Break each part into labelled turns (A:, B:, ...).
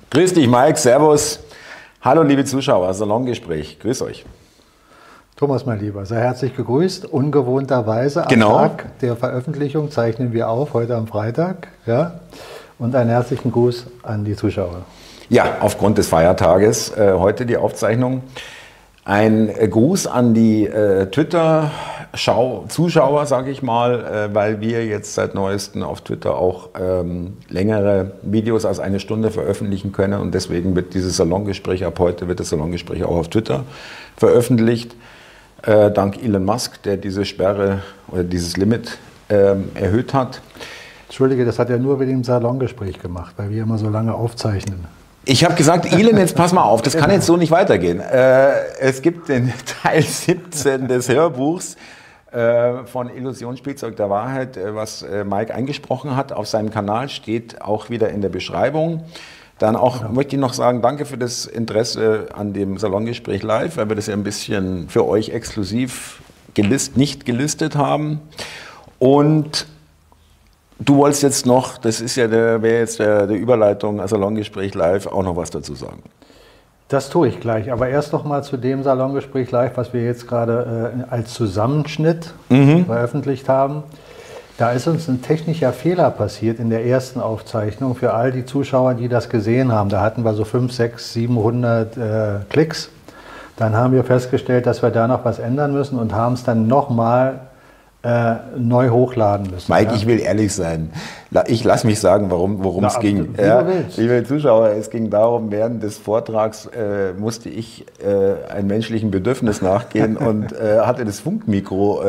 A: Grüß dich, Mike, servus. Hallo, liebe Zuschauer, Salongespräch, grüß euch.
B: Thomas, mein Lieber, sehr herzlich gegrüßt. Ungewohnterweise am Tag der Veröffentlichung zeichnen wir auf, heute am Freitag. Ja? Und einen herzlichen Gruß an die Zuschauer.
A: Ja, aufgrund des Feiertages heute die Aufzeichnung. Ein Gruß an die Twitter-Zuschauer, sage ich mal, weil wir jetzt seit neuestem auf Twitter auch längere Videos als eine Stunde veröffentlichen können und deswegen wird dieses Salongespräch, ab heute wird das Salongespräch auch auf Twitter veröffentlicht. Dank Elon Musk, der diese Sperre oder dieses Limit erhöht hat.
B: Entschuldige, das hat er nur mit dem Salongespräch gemacht, weil wir immer so lange aufzeichnen.
A: Ich habe gesagt, Elon, jetzt pass mal auf, das kann jetzt so nicht weitergehen. Es gibt den Teil 17 des Hörbuchs von Illusionsspielzeug der Wahrheit, was Mike eingesprochen hat. Auf seinem Kanal steht auch wieder in der Beschreibung. Dann auch möchte ich noch sagen, danke für das Interesse an dem Salongespräch live, weil wir das ja ein bisschen für euch exklusiv nicht gelistet haben. Und du wolltest jetzt noch, das ist ja wäre jetzt der Überleitung, Salongespräch live, auch noch was dazu sagen.
B: Das tue ich gleich, aber erst noch mal zu dem Salongespräch live, was wir jetzt gerade als Zusammenschnitt veröffentlicht haben. Da ist uns ein technischer Fehler passiert in der ersten Aufzeichnung für all die Zuschauer, die das gesehen haben. Da hatten wir so 500, 600, 700 Klicks. Dann haben wir festgestellt, dass wir da noch was ändern müssen und haben es dann nochmal neu hochladen müssen.
A: Mike, ich will ehrlich sein. Ich lasse mich sagen, worum es ging. Liebe Zuschauer, es ging darum, während des Vortrags musste ich einem menschlichen Bedürfnis nachgehen und hatte das Funkmikro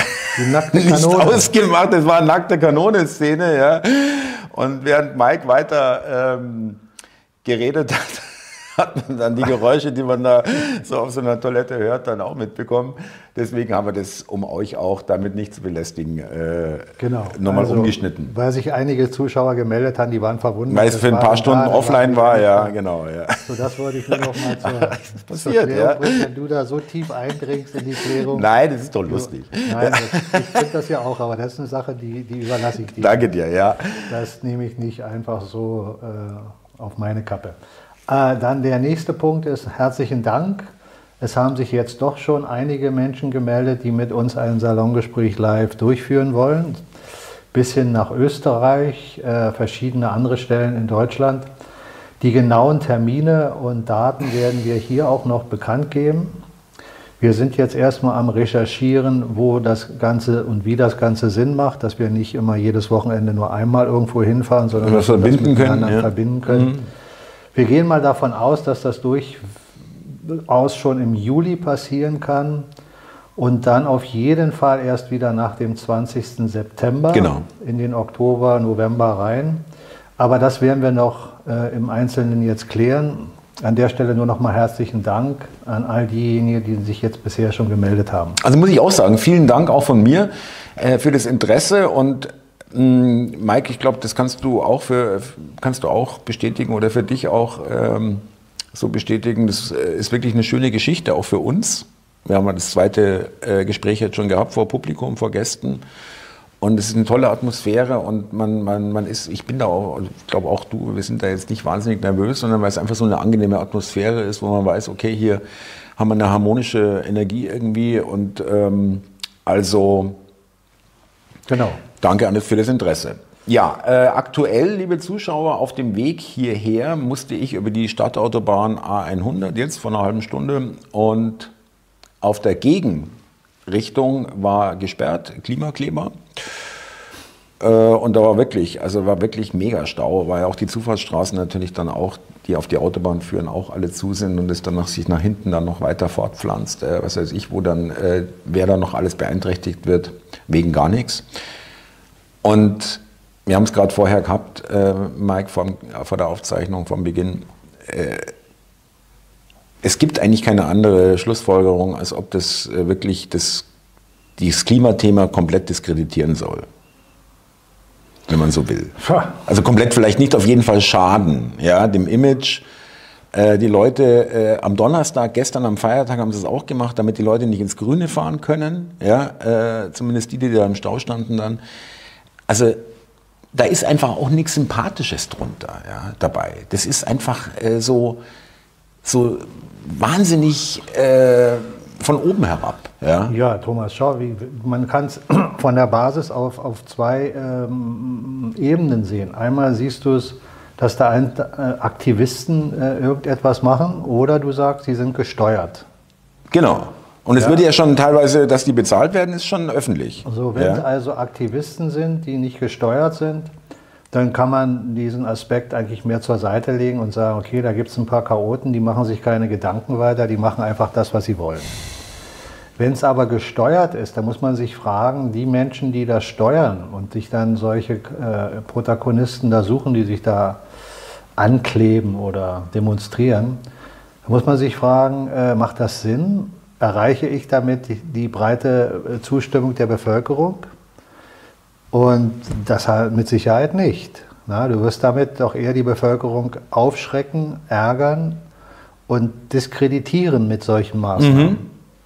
A: nicht ausgemacht. Das war eine nackte Kanone-Szene. Ja. Und während Mike weiter geredet hat, hat man dann die Geräusche, die man da so auf so einer Toilette hört, dann auch mitbekommen. Deswegen haben wir das, um euch auch damit nicht zu belästigen, nochmal umgeschnitten.
B: Weil sich einige Zuschauer gemeldet haben, die waren verwundert.
A: Weil es für ein paar Stunden offline war, ja, genau. Ja.
B: So, das wollte ich nur noch mal zur
A: Klärung
B: bringen, wenn du da so tief eindringst in die Klärung.
A: Nein, das ist doch lustig.
B: Nein, ich finde das ja auch, aber das ist eine Sache, die überlasse ich dir.
A: Danke dir, ja.
B: Das nehme ich nicht einfach so auf meine Kappe. Dann der nächste Punkt ist, herzlichen Dank. Es haben sich jetzt doch schon einige Menschen gemeldet, die mit uns ein Salongespräch live durchführen wollen. Bis hin nach Österreich, verschiedene andere Stellen in Deutschland. Die genauen Termine und Daten werden wir hier auch noch bekannt geben. Wir sind jetzt erstmal am Recherchieren, wo das Ganze und wie das Ganze Sinn macht, dass wir nicht immer jedes Wochenende nur einmal irgendwo hinfahren, sondern dass wir das miteinander verbinden können. Wir gehen mal davon aus, dass das durchaus schon im Juli passieren kann und dann auf jeden Fall erst wieder nach dem 20. September in den Oktober, November rein. Aber das werden wir noch im Einzelnen jetzt klären. An der Stelle nur noch mal herzlichen Dank an all diejenigen, die sich jetzt bisher schon gemeldet haben.
A: Also muss ich auch sagen, vielen Dank auch von mir für das Interesse und Mike, ich glaube, das kannst du auch bestätigen oder für dich auch so bestätigen. Das ist wirklich eine schöne Geschichte, auch für uns. Wir haben ja das zweite Gespräch jetzt schon gehabt vor Publikum, vor Gästen. Und es ist eine tolle Atmosphäre und man ist, ich bin da auch, ich glaube auch du, wir sind da jetzt nicht wahnsinnig nervös, sondern weil es einfach so eine angenehme Atmosphäre ist, wo man weiß, okay, hier haben wir eine harmonische Energie irgendwie und also danke für das Interesse. Ja, aktuell, liebe Zuschauer, auf dem Weg hierher musste ich über die Stadtautobahn A100 jetzt vor einer halben Stunde und auf der Gegenrichtung war gesperrt, Klimakleber. Und da war wirklich mega Stau, weil auch die Zufahrtsstraßen natürlich dann auch, die auf die Autobahn führen, auch alle zu sind und es dann sich nach hinten dann noch weiter fortpflanzt. Was weiß ich, wo dann, wer da noch alles beeinträchtigt wird, wegen gar nichts. Und wir haben es gerade vorher gehabt, Mike, vor der Aufzeichnung vom Beginn. Es gibt eigentlich keine andere Schlussfolgerung, als ob das wirklich dieses Klimathema komplett diskreditieren soll. Wenn man so will. Also komplett vielleicht nicht, auf jeden Fall schaden, ja, dem Image. Die Leute am Donnerstag, gestern am Feiertag haben sie es auch gemacht, damit die Leute nicht ins Grüne fahren können, ja, zumindest die da im Stau standen dann. Also da ist einfach auch nichts Sympathisches drunter, ja, dabei. Das ist einfach so wahnsinnig von oben herab. Ja,
B: ja, Thomas, schau, man kann es von der Basis auf zwei Ebenen sehen. Einmal siehst du es, dass da Aktivisten irgendetwas machen, oder du sagst, sie sind gesteuert.
A: genau. Und es wird ja schon teilweise, dass die bezahlt werden, ist schon öffentlich.
B: Also wenn es also Aktivisten sind, die nicht gesteuert sind, dann kann man diesen Aspekt eigentlich mehr zur Seite legen und sagen, okay, da gibt es ein paar Chaoten, die machen sich keine Gedanken weiter, die machen einfach das, was sie wollen. Wenn es aber gesteuert ist, dann muss man sich fragen, die Menschen, die das steuern und sich dann solche Protagonisten da suchen, die sich da ankleben oder demonstrieren, da muss man sich fragen, macht das Sinn? Erreiche ich damit die breite Zustimmung der Bevölkerung? Und das halt mit Sicherheit nicht. Na, du wirst damit doch eher die Bevölkerung aufschrecken, ärgern und diskreditieren mit solchen Maßnahmen.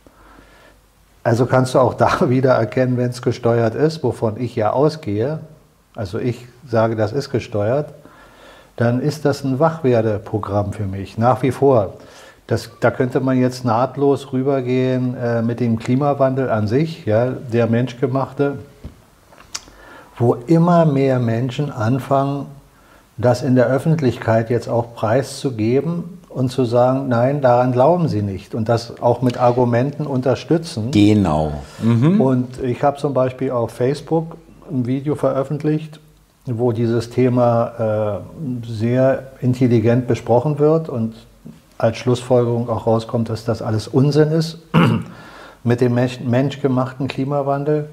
B: Also kannst du auch da wieder erkennen, wenn es gesteuert ist, wovon ich ja ausgehe, also ich sage, das ist gesteuert, dann ist das ein Wachwerdeprogramm für mich, nach wie vor. Da könnte man jetzt nahtlos rübergehen mit dem Klimawandel an sich, ja, der menschgemachte, wo immer mehr Menschen anfangen, das in der Öffentlichkeit jetzt auch preiszugeben und zu sagen, nein, daran glauben sie nicht, und das auch mit Argumenten unterstützen.
A: Genau.
B: Und ich habe zum Beispiel auf Facebook ein Video veröffentlicht, wo dieses Thema sehr intelligent besprochen wird und als Schlussfolgerung auch rauskommt, dass das alles Unsinn ist mit dem menschgemachten Klimawandel.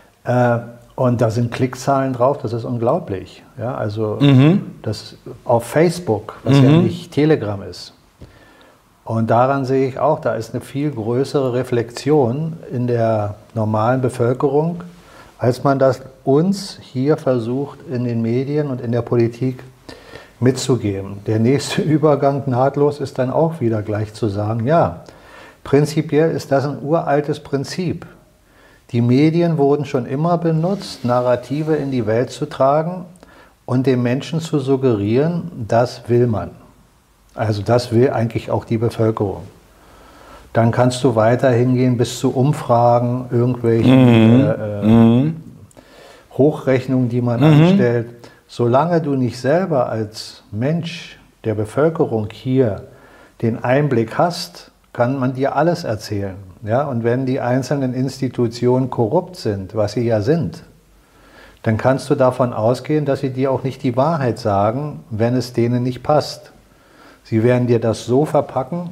B: Und da sind Klickzahlen drauf, das ist unglaublich. Ja, also das auf Facebook, was ja nicht Telegram ist. Und daran sehe ich auch, da ist eine viel größere Reflexion in der normalen Bevölkerung, als man das uns hier versucht in den Medien und in der Politik mitzugeben. Der nächste Übergang nahtlos ist dann auch wieder gleich zu sagen, ja, prinzipiell ist das ein uraltes Prinzip. Die Medien wurden schon immer benutzt, Narrative in die Welt zu tragen und dem Menschen zu suggerieren, das will man. Also das will eigentlich auch die Bevölkerung. Dann kannst du weiter hingehen bis zu Umfragen, irgendwelchen Hochrechnungen, die man anstellt. Solange du nicht selber als Mensch der Bevölkerung hier den Einblick hast, kann man dir alles erzählen. Ja? Und wenn die einzelnen Institutionen korrupt sind, was sie ja sind, dann kannst du davon ausgehen, dass sie dir auch nicht die Wahrheit sagen, wenn es denen nicht passt. Sie werden dir das so verpacken,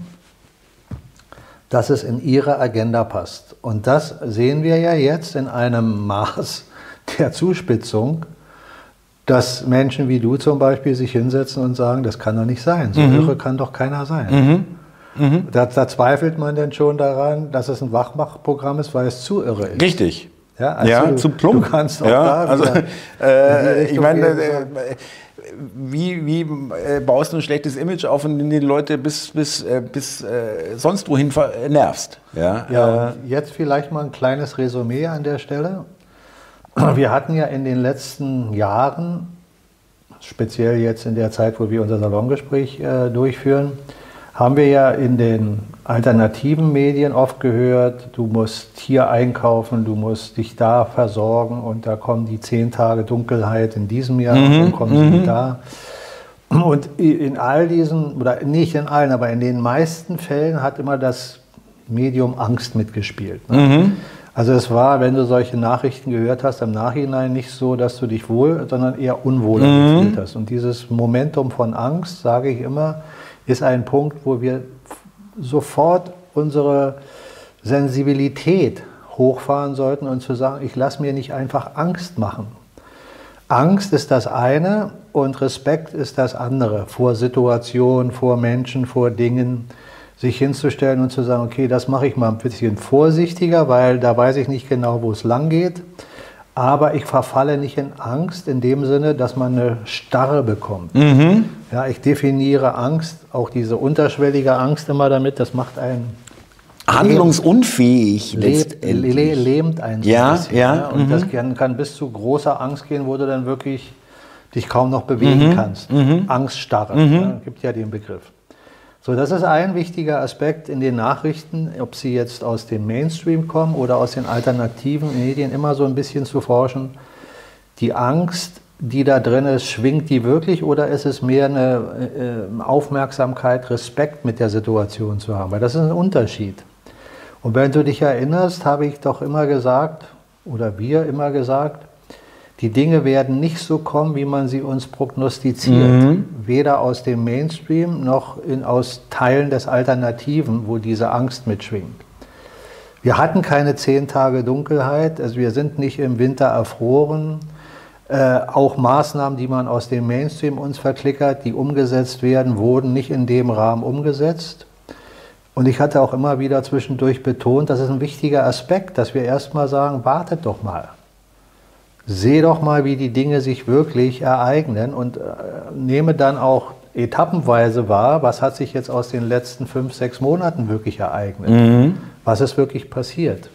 B: dass es in ihre Agenda passt. Und das sehen wir ja jetzt in einem Maß der Zuspitzung, dass Menschen wie du zum Beispiel sich hinsetzen und sagen, das kann doch nicht sein, so irre kann doch keiner sein. Da zweifelt man denn schon daran, dass es ein Wachmachprogramm ist, weil es zu irre ist.
A: Richtig.
B: Ja, also
A: zu plump.
B: Du kannst auch
A: ja,
B: da
A: also, ich meine,
B: gehen.
A: wie baust du ein schlechtes Image auf und die Leute bis sonst wohin nervst? Ja,
B: jetzt vielleicht mal ein kleines Resümee an der Stelle. Wir hatten ja in den letzten Jahren, speziell jetzt in der Zeit, wo wir unser Salongespräch durchführen, haben wir ja in den alternativen Medien oft gehört, du musst hier einkaufen, du musst dich da versorgen und da kommen die 10 Tage Dunkelheit in diesem Jahr und dann kommen sie da. Und in all diesen, oder nicht in allen, aber in den meisten Fällen hat immer das Medium Angst mitgespielt. Ne? Also es war, wenn du solche Nachrichten gehört hast, im Nachhinein nicht so, dass du dich wohl, sondern eher unwohler gefühlt hast. Und dieses Momentum von Angst, sage ich immer, ist ein Punkt, wo wir sofort unsere Sensibilität hochfahren sollten und zu sagen, ich lasse mir nicht einfach Angst machen. Angst ist das eine und Respekt ist das andere. Vor Situationen, vor Menschen, vor Dingen, sich hinzustellen und zu sagen, okay, das mache ich mal ein bisschen vorsichtiger, weil da weiß ich nicht genau, wo es lang geht. Aber ich verfalle nicht in Angst in dem Sinne, dass man eine Starre bekommt. Ja, ich definiere Angst, auch diese unterschwellige Angst immer damit, das macht einen
A: handlungsunfähig
B: lähmt einen so ein bisschen. Und das kann bis zu großer Angst gehen, wo du dann wirklich dich kaum noch bewegen kannst. Angststarre, ja, gibt ja den Begriff. So, das ist ein wichtiger Aspekt in den Nachrichten, ob sie jetzt aus dem Mainstream kommen oder aus den alternativen Medien, immer so ein bisschen zu forschen. Die Angst, die da drin ist, schwingt die wirklich oder ist es mehr eine Aufmerksamkeit, Respekt mit der Situation zu haben? Weil das ist ein Unterschied. Und wenn du dich erinnerst, habe ich doch immer gesagt, oder wir immer gesagt, die Dinge werden nicht so kommen, wie man sie uns prognostiziert. Weder aus dem Mainstream noch aus Teilen des Alternativen, wo diese Angst mitschwingt. Wir hatten keine 10 Tage Dunkelheit, also wir sind nicht im Winter erfroren. Auch Maßnahmen, die man aus dem Mainstream uns verklickert, die umgesetzt werden, wurden nicht in dem Rahmen umgesetzt. Und ich hatte auch immer wieder zwischendurch betont, das ist ein wichtiger Aspekt, dass wir erstmal sagen, wartet doch mal. Sehe doch mal, wie die Dinge sich wirklich ereignen und nehme dann auch etappenweise wahr, was hat sich jetzt aus den letzten 5, 6 Monaten wirklich ereignet. Was ist wirklich passiert.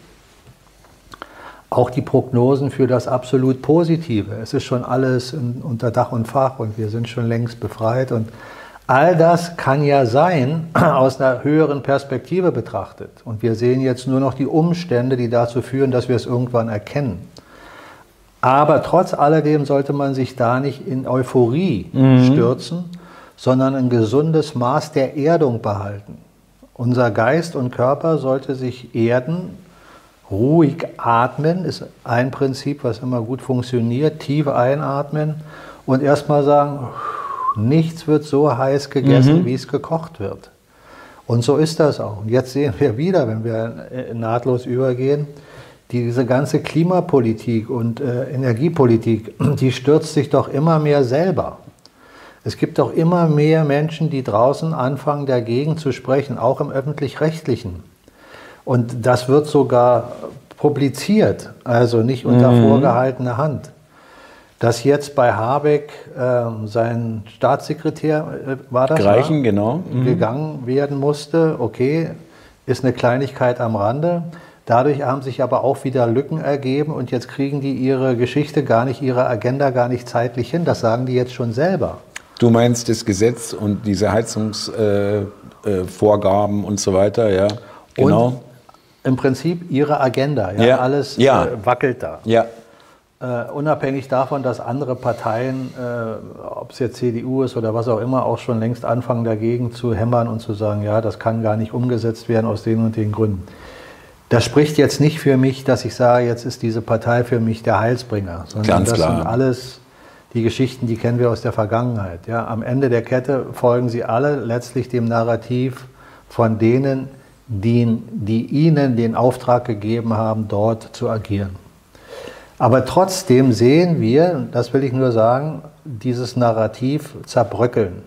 B: Auch die Prognosen für das absolut Positive. Es ist schon alles unter Dach und Fach und wir sind schon längst befreit. Und all das kann ja sein, aus einer höheren Perspektive betrachtet. Und wir sehen jetzt nur noch die Umstände, die dazu führen, dass wir es irgendwann erkennen. Aber trotz alledem sollte man sich da nicht in Euphorie stürzen, sondern ein gesundes Maß der Erdung behalten. Unser Geist und Körper sollte sich erden, ruhig atmen, ist ein Prinzip, was immer gut funktioniert, tief einatmen und erstmal sagen, nichts wird so heiß gegessen, wie es gekocht wird. Und so ist das auch. Und jetzt sehen wir wieder, wenn wir nahtlos übergehen, diese ganze Klimapolitik und Energiepolitik, die stürzt sich doch immer mehr selber. Es gibt doch immer mehr Menschen, die draußen anfangen, dagegen zu sprechen, auch im Öffentlich-Rechtlichen. Und das wird sogar publiziert, also nicht unter vorgehaltener Hand. Dass jetzt bei Habeck sein Staatssekretär, war das?
A: Greichen, genau.
B: Gegangen werden musste, okay, ist eine Kleinigkeit am Rande. Dadurch haben sich aber auch wieder Lücken ergeben und jetzt kriegen die ihre Geschichte gar nicht, ihre Agenda gar nicht zeitlich hin. Das sagen die jetzt schon selber.
A: Du meinst das Gesetz und diese Heizungsvorgaben und so weiter, ja, genau.
B: Und im Prinzip ihre Agenda, ja, alles wackelt da.
A: Ja.
B: Unabhängig davon, dass andere Parteien, ob es jetzt CDU ist oder was auch immer, auch schon längst anfangen dagegen zu hämmern und zu sagen, ja, das kann gar nicht umgesetzt werden aus den und den Gründen. Das spricht jetzt nicht für mich, dass ich sage, jetzt ist diese Partei für mich der Heilsbringer, sondern das sind alles die Geschichten, die kennen wir aus der Vergangenheit. Ja, am Ende der Kette folgen sie alle letztlich dem Narrativ von denen, die ihnen den Auftrag gegeben haben, dort zu agieren. Aber trotzdem sehen wir, das will ich nur sagen, dieses Narrativ zerbröckeln.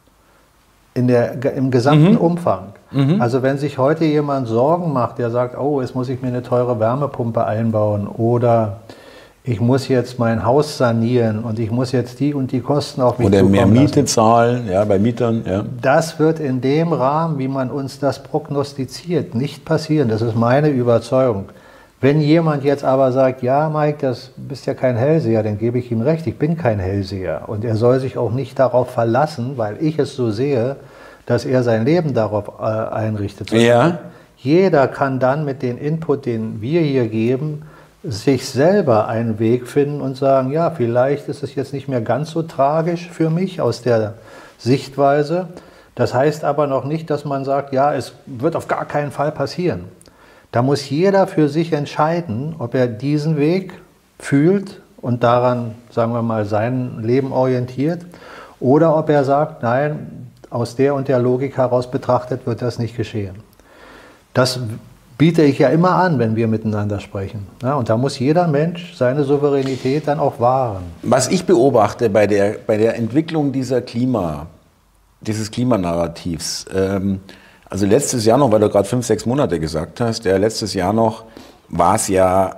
B: Im gesamten Umfang. Also wenn sich heute jemand Sorgen macht, der sagt, oh, jetzt muss ich mir eine teure Wärmepumpe einbauen oder ich muss jetzt mein Haus sanieren und ich muss jetzt die und die Kosten auf mich zukommen lassen.
A: Oder mehr Miete zahlen, ja, bei Mietern. Ja.
B: Das wird in dem Rahmen, wie man uns das prognostiziert, nicht passieren. Das ist meine Überzeugung. Wenn jemand jetzt aber sagt, ja Mike, das bist ja kein Hellseher, dann gebe ich ihm recht, ich bin kein Hellseher. Und er soll sich auch nicht darauf verlassen, weil ich es so sehe, dass er sein Leben darauf einrichtet.
A: Ja.
B: Jeder kann dann mit dem Input, den wir hier geben, sich selber einen Weg finden und sagen, ja, vielleicht ist es jetzt nicht mehr ganz so tragisch für mich aus der Sichtweise. Das heißt aber noch nicht, dass man sagt, ja, es wird auf gar keinen Fall passieren. Da muss jeder für sich entscheiden, ob er diesen Weg fühlt und daran, sagen wir mal, sein Leben orientiert oder ob er sagt, nein, aus der und der Logik heraus betrachtet wird das nicht geschehen. Das biete ich ja immer an, wenn wir miteinander sprechen. Ja, und da muss jeder Mensch seine Souveränität dann auch wahren.
A: Was ich beobachte bei der Entwicklung dieses Klimanarrativs, also letztes Jahr noch, weil du gerade 5, 6 Monate gesagt hast, ja, letztes Jahr noch war es ja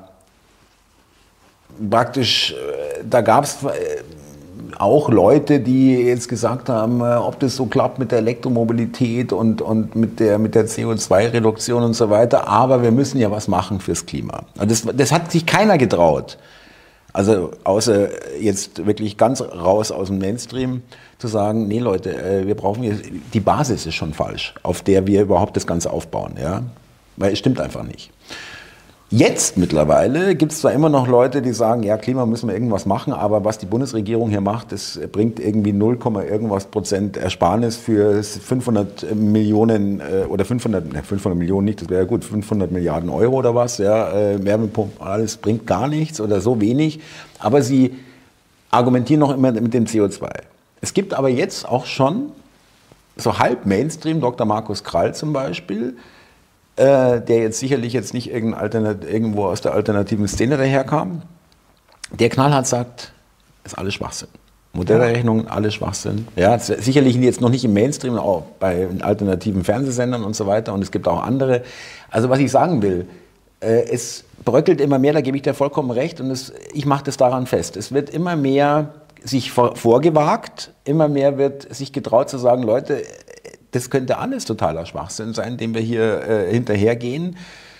A: praktisch, da gab es auch Leute, die jetzt gesagt haben, ob das so klappt mit der Elektromobilität und mit der CO2-Reduktion und so weiter, aber wir müssen ja was machen fürs Klima. Das hat sich keiner getraut. Also außer jetzt wirklich ganz raus aus dem Mainstream zu sagen, nee Leute, wir brauchen jetzt, die Basis ist schon falsch, auf der wir überhaupt das Ganze aufbauen, ja, weil es stimmt einfach nicht. Jetzt mittlerweile gibt es zwar immer noch Leute, die sagen, ja, Klima müssen wir irgendwas machen, aber was die Bundesregierung hier macht, das bringt irgendwie 0, irgendwas % Ersparnis für 500 Millionen oder 500 Millionen nicht, das wäre ja gut, 500 Milliarden Euro oder was, ja, Wärmepumpen, alles bringt gar nichts oder so wenig, aber sie argumentieren noch immer mit dem CO2. Es gibt aber jetzt auch schon so halb Mainstream, Dr. Markus Krall zum Beispiel, der jetzt sicherlich jetzt nicht irgendwo aus der alternativen Szene daherkam, der knallhart sagt, ist alles Schwachsinn. Modellrechnungen, alles Schwachsinn. Ja, sicherlich jetzt noch nicht im Mainstream, auch bei alternativen Fernsehsendern und so weiter. Und es gibt auch andere. Also was ich sagen will, es bröckelt immer mehr, da gebe ich dir vollkommen recht. Und ich mache das daran fest. Es wird immer mehr sich vorgewagt, immer mehr wird sich getraut zu sagen, Leute, das könnte alles totaler Schwachsinn sein, dem wir hier hinterhergehen.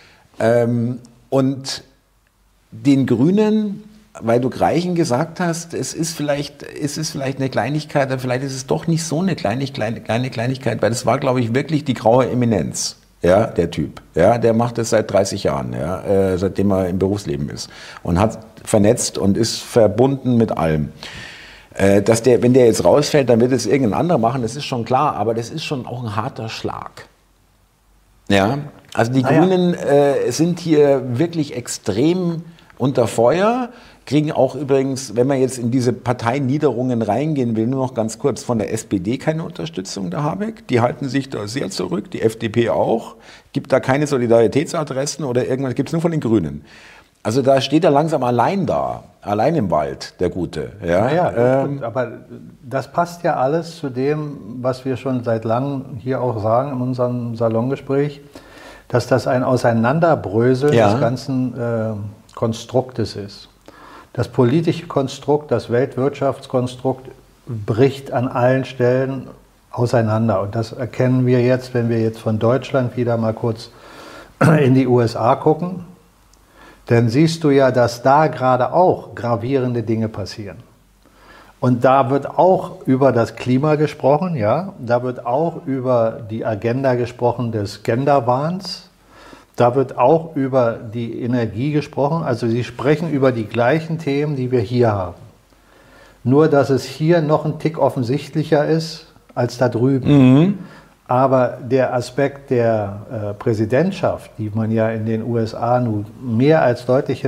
A: Und den Grünen, weil du Greichen gesagt hast, es ist vielleicht eine Kleinigkeit, aber vielleicht ist es doch nicht so eine kleine Kleinigkeit, weil das war, glaube ich, wirklich die graue Eminenz, ja, der Typ. Ja, der macht das seit 30 Jahren, ja, seitdem er im Berufsleben ist und hat vernetzt und ist verbunden mit allem. Dass wenn der jetzt rausfällt, dann wird es irgendein anderer machen, das ist schon klar, aber das ist schon auch ein harter Schlag. Ja, also die Grünen sind hier wirklich extrem unter Feuer, kriegen auch übrigens, wenn man jetzt in diese Parteieniederungen reingehen will, nur noch ganz kurz, von der SPD keine Unterstützung, der Habeck. Die halten sich da sehr zurück, die FDP auch. Gibt da keine Solidaritätsadressen oder irgendwas, gibt es nur von den Grünen. Also da steht er langsam allein da, allein im Wald, der Gute. Ja,
B: aber das passt ja alles zu dem, was wir schon seit langem hier auch sagen in unserem Salongespräch, dass das ein Auseinanderbröseln des ganzen Konstruktes ist. Das politische Konstrukt, das Weltwirtschaftskonstrukt bricht an allen Stellen auseinander. Und das erkennen wir jetzt, wenn wir jetzt von Deutschland wieder mal kurz in die USA gucken. Dann siehst du ja, dass da gerade auch gravierende Dinge passieren. Und da wird auch über das Klima gesprochen, ja. Da wird auch über die Agenda gesprochen des Genderwahns. Da wird auch über die Energie gesprochen. Also sie sprechen über die gleichen Themen, die wir hier haben. Nur, dass es hier noch ein Tick offensichtlicher ist als da drüben. Mhm. Aber der Aspekt der Präsidentschaft, die man ja in den USA nun mehr als deutlich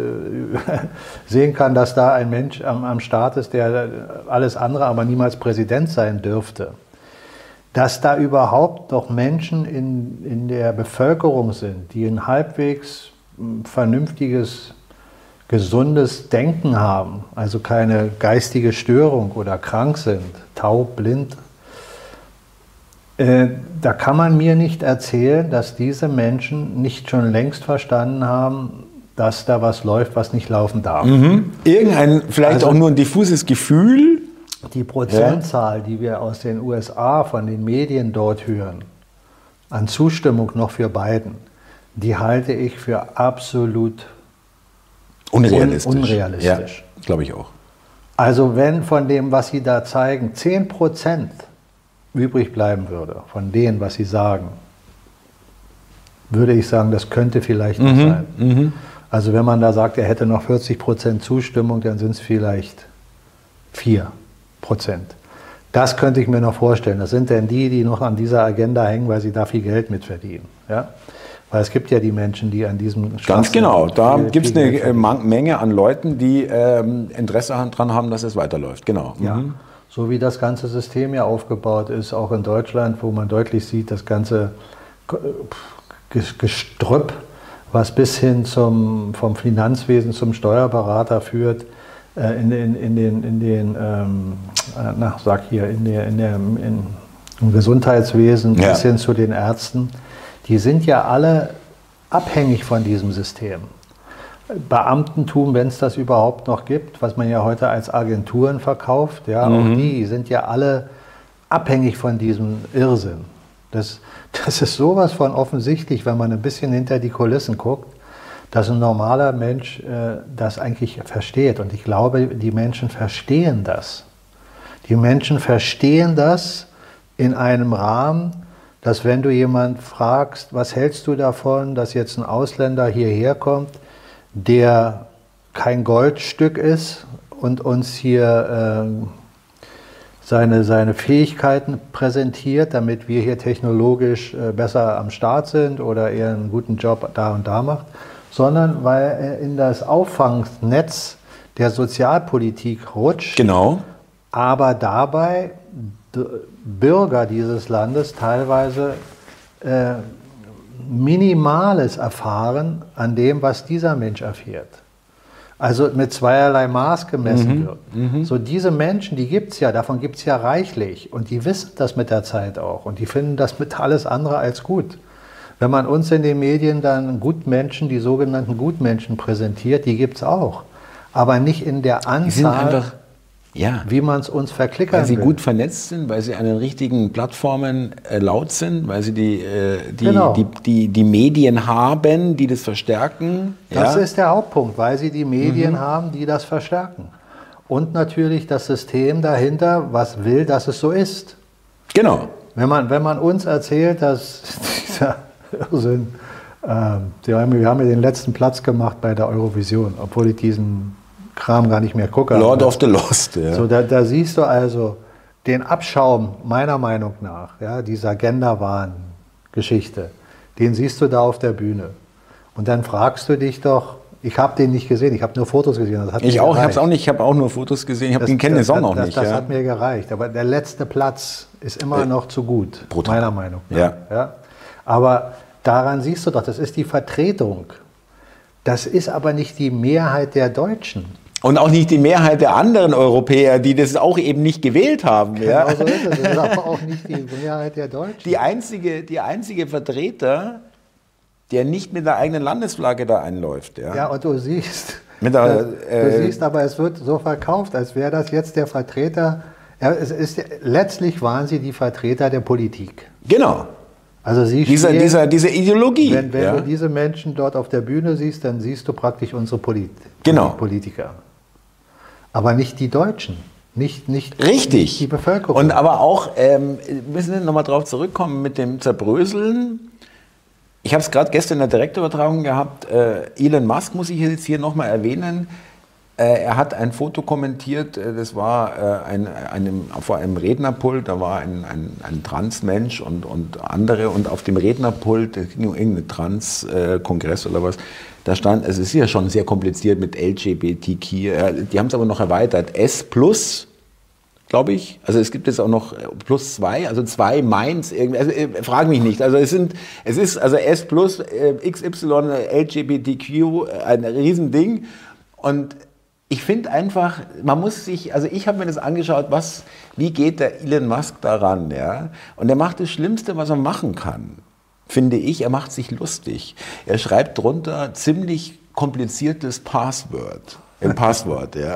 B: sehen kann, dass da ein Mensch am Start ist, der alles andere, aber niemals Präsident sein dürfte, dass da überhaupt noch Menschen in der Bevölkerung sind, die ein halbwegs vernünftiges, gesundes Denken haben, also keine geistige Störung oder krank sind, taub, blind. Da kann man mir nicht erzählen, dass diese Menschen nicht schon längst verstanden haben, dass da was läuft, was nicht laufen darf.
A: Mhm. Irgendein, vielleicht also auch nur ein diffuses Gefühl.
B: Die Prozentzahl, die wir aus den USA von den Medien dort hören, an Zustimmung noch für Biden, die halte ich für absolut unrealistisch.
A: Ja, glaube ich auch.
B: Also wenn von dem, was sie da zeigen, 10% übrig bleiben würde, von denen, was sie sagen, würde ich sagen, das könnte vielleicht nicht sein. Mhm. Also wenn man da sagt, er hätte noch 40% Zustimmung, dann sind es vielleicht 4%. Das könnte ich mir noch vorstellen. Das sind denn die noch an dieser Agenda hängen, weil sie da viel Geld mit verdienen. Ja? Weil es gibt ja die Menschen, die an diesem
A: Ganz genau, da gibt es eine Menge an Leuten, die Interesse daran haben, dass es weiterläuft. Genau.
B: Ja. Mhm. So wie das ganze System ja aufgebaut ist, auch in Deutschland, wo man deutlich sieht, das ganze Gestrüpp, was bis hin vom Finanzwesen zum Steuerberater führt, im Gesundheitswesen bis hin zu den Ärzten, die sind ja alle abhängig von diesem System. Beamtentum, wenn es das überhaupt noch gibt, was man ja heute als Agenturen verkauft, ja, auch die sind ja alle abhängig von diesem Irrsinn. Das ist sowas von offensichtlich, wenn man ein bisschen hinter die Kulissen guckt, dass ein normaler Mensch das eigentlich versteht. Und ich glaube, die Menschen verstehen das. Die Menschen verstehen das in einem Rahmen, dass wenn du jemand fragst, was hältst du davon, dass jetzt ein Ausländer hierher kommt, der kein Goldstück ist und uns hier seine Fähigkeiten präsentiert, damit wir hier technologisch besser am Start sind oder er einen guten Job da und da macht, sondern weil er in das Auffangnetz der Sozialpolitik rutscht,
A: Genau.
B: aber dabei Bürger dieses Landes teilweise Minimales erfahren an dem, was dieser Mensch erfährt. Also mit zweierlei Maß gemessen wird. So diese Menschen, die gibt es ja, davon gibt es ja reichlich und die wissen das mit der Zeit auch und die finden das mit alles andere als gut. Wenn man uns in den Medien dann Gutmenschen, die sogenannten Gutmenschen präsentiert, die gibt es auch, aber nicht in der Anzahl,
A: Die sind einfach, ja,
B: wie man es uns verklickern
A: weil sie
B: will.
A: gut vernetzt sind, weil sie an den richtigen Plattformen laut sind, weil sie
B: Genau.
A: die Medien haben, die das verstärken.
B: Das
A: ja.
B: ist der Hauptpunkt, weil sie die Medien haben, die das verstärken. Und natürlich das System dahinter, was will, dass es so ist.
A: Genau.
B: Wenn man uns erzählt, dass dieser Irrsinn, wir haben ja den letzten Platz gemacht bei der Eurovision, obwohl ich diesen Kram gar nicht mehr gucke.
A: Lord of the Lost. Ja.
B: So, da siehst du also den Abschaum, meiner Meinung nach, ja, dieser Genderwahn-Geschichte, den siehst du da auf der Bühne. Und dann fragst du dich doch, ich habe den nicht gesehen, ich habe nur Fotos gesehen. Das hat
A: Ich
B: mir
A: auch, ich
B: gereicht.
A: habe auch nicht, ich habe auch nur Fotos gesehen, ich kenne den Song auch nicht.
B: Das
A: ja.
B: hat mir gereicht, aber der letzte Platz ist immer noch zu gut,
A: brutal.
B: meiner Meinung nach.
A: Ja.
B: Ja? Aber daran siehst du doch, das ist die Vertretung. Das ist aber nicht die Mehrheit der Deutschen.
A: Und auch nicht die Mehrheit der anderen Europäer, die das auch eben nicht gewählt haben. Ja.
B: Genau so ist es. Das ist aber auch nicht die Mehrheit der Deutschen.
A: Die einzige Vertreter, der nicht mit der eigenen Landesflagge da einläuft. Ja,
B: Ja, und du siehst,
A: du
B: siehst aber, es wird so verkauft, als wäre das jetzt der Vertreter. Ja, letztlich waren sie die Vertreter der Politik.
A: Genau.
B: Also sie
A: Diese Ideologie.
B: wenn
A: ja.
B: du diese Menschen dort auf der Bühne siehst, dann siehst du praktisch unsere
A: Genau.
B: Politiker. Aber nicht die Deutschen, nicht
A: Richtig.
B: die Bevölkerung.
A: Und aber auch, müssen wir nochmal drauf zurückkommen mit dem Zerbröseln. Ich habe es gerade gestern in der Direktübertragung gehabt. Elon Musk muss ich jetzt hier nochmal erwähnen. Er hat ein Foto kommentiert, das war vor einem Rednerpult, da war ein Transmensch und andere und auf dem Rednerpult, das ging um irgendeinen Trans-Kongress oder was, da stand, es ist ja schon sehr kompliziert mit LGBTQ, die haben es aber noch erweitert, S+, glaube ich, also es gibt jetzt auch noch +2, also 2 Mainz, also frag mich nicht, also es ist also S+, XY, LGBTQ, ein Riesending und ich finde einfach, man muss sich, also ich habe mir das angeschaut, wie geht der Elon Musk daran, ja? Und er macht das Schlimmste, was er machen kann, finde ich, er macht sich lustig. Er schreibt drunter ziemlich kompliziertes Passwort, ja.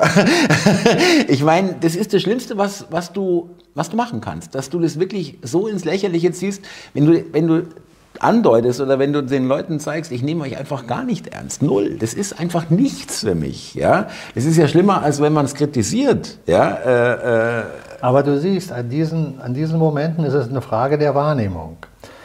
A: Ich meine, das ist das Schlimmste, was du machen kannst, dass du das wirklich so ins Lächerliche ziehst, wenn du andeutest oder wenn du den Leuten zeigst, ich nehme euch einfach gar nicht ernst. Null. Das ist einfach nichts für mich. Ja? Das ist ja schlimmer, als wenn man es kritisiert. Ja?
B: Aber du siehst, an diesen Momenten ist es eine Frage der Wahrnehmung.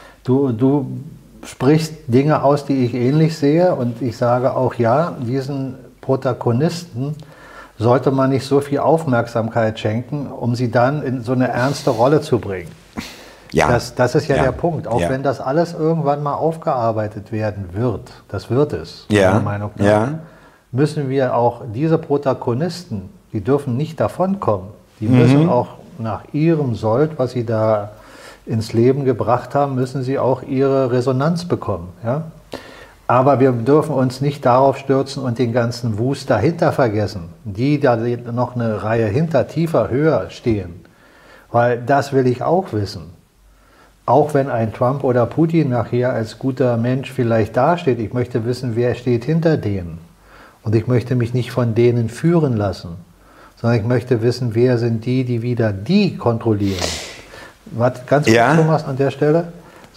B: Du sprichst Dinge aus, die ich ähnlich sehe und ich sage auch, ja, diesen Protagonisten sollte man nicht so viel Aufmerksamkeit schenken, um sie dann in so eine ernste Rolle zu bringen.
A: Ja.
B: Das ist ja,
A: Ja.
B: der Punkt. Auch
A: Ja.
B: wenn das alles irgendwann mal aufgearbeitet werden wird, das wird es,
A: Ja.
B: meiner Meinung nach,
A: Ja.
B: müssen wir auch diese Protagonisten, die dürfen nicht davonkommen. Die müssen auch nach ihrem Sold, was sie da ins Leben gebracht haben, müssen sie auch ihre Resonanz bekommen. Ja? Aber wir dürfen uns nicht darauf stürzen und den ganzen Wust dahinter vergessen, die da noch eine Reihe tiefer, höher stehen. Weil das will ich auch wissen. Auch wenn ein Trump oder Putin nachher als guter Mensch vielleicht dasteht, ich möchte wissen, wer steht hinter denen. Und ich möchte mich nicht von denen führen lassen, sondern ich möchte wissen, wer sind die wieder die kontrollieren. Warte, ganz kurz,
A: Ja.
B: Thomas, an der Stelle.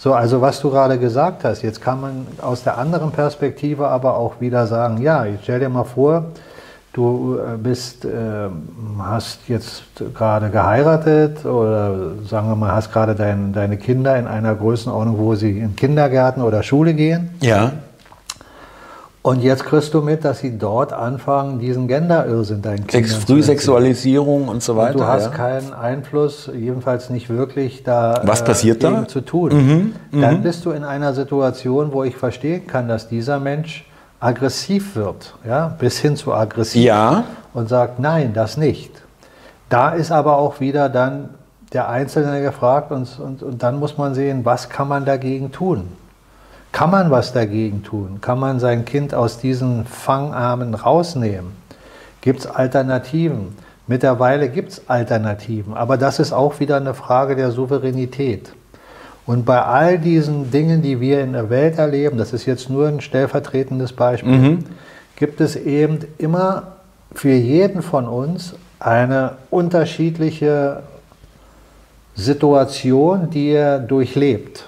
B: So, also was du gerade gesagt hast, jetzt kann man aus der anderen Perspektive aber auch wieder sagen, ja, jetzt stell dir mal vor, du hast jetzt gerade geheiratet oder sagen wir mal, hast gerade deine Kinder in einer Größenordnung, wo sie in Kindergärten oder Schule gehen.
A: Ja.
B: Und jetzt kriegst du mit, dass sie dort anfangen, diesen Genderirrsinn deinen Kindern zu erzählen.
A: Frühsexualisierung und so weiter.
B: Und du hast keinen Einfluss, jedenfalls nicht wirklich da
A: was passiert da?
B: zu tun. Dann bist du in einer Situation, wo ich verstehen kann, dass dieser Mensch aggressiv wird, ja, bis hin zu aggressiv,
A: ja,
B: und sagt, nein, das nicht. Da ist aber auch wieder dann der Einzelne gefragt und dann muss man sehen, was kann man dagegen tun? Kann man was dagegen tun? Kann man sein Kind aus diesen Fangarmen rausnehmen? Gibt es Alternativen? Mittlerweile gibt es Alternativen, aber das ist auch wieder eine Frage der Souveränität. Und bei all diesen Dingen, die wir in der Welt erleben, das ist jetzt nur ein stellvertretendes Beispiel, gibt es eben immer für jeden von uns eine unterschiedliche Situation, die er durchlebt.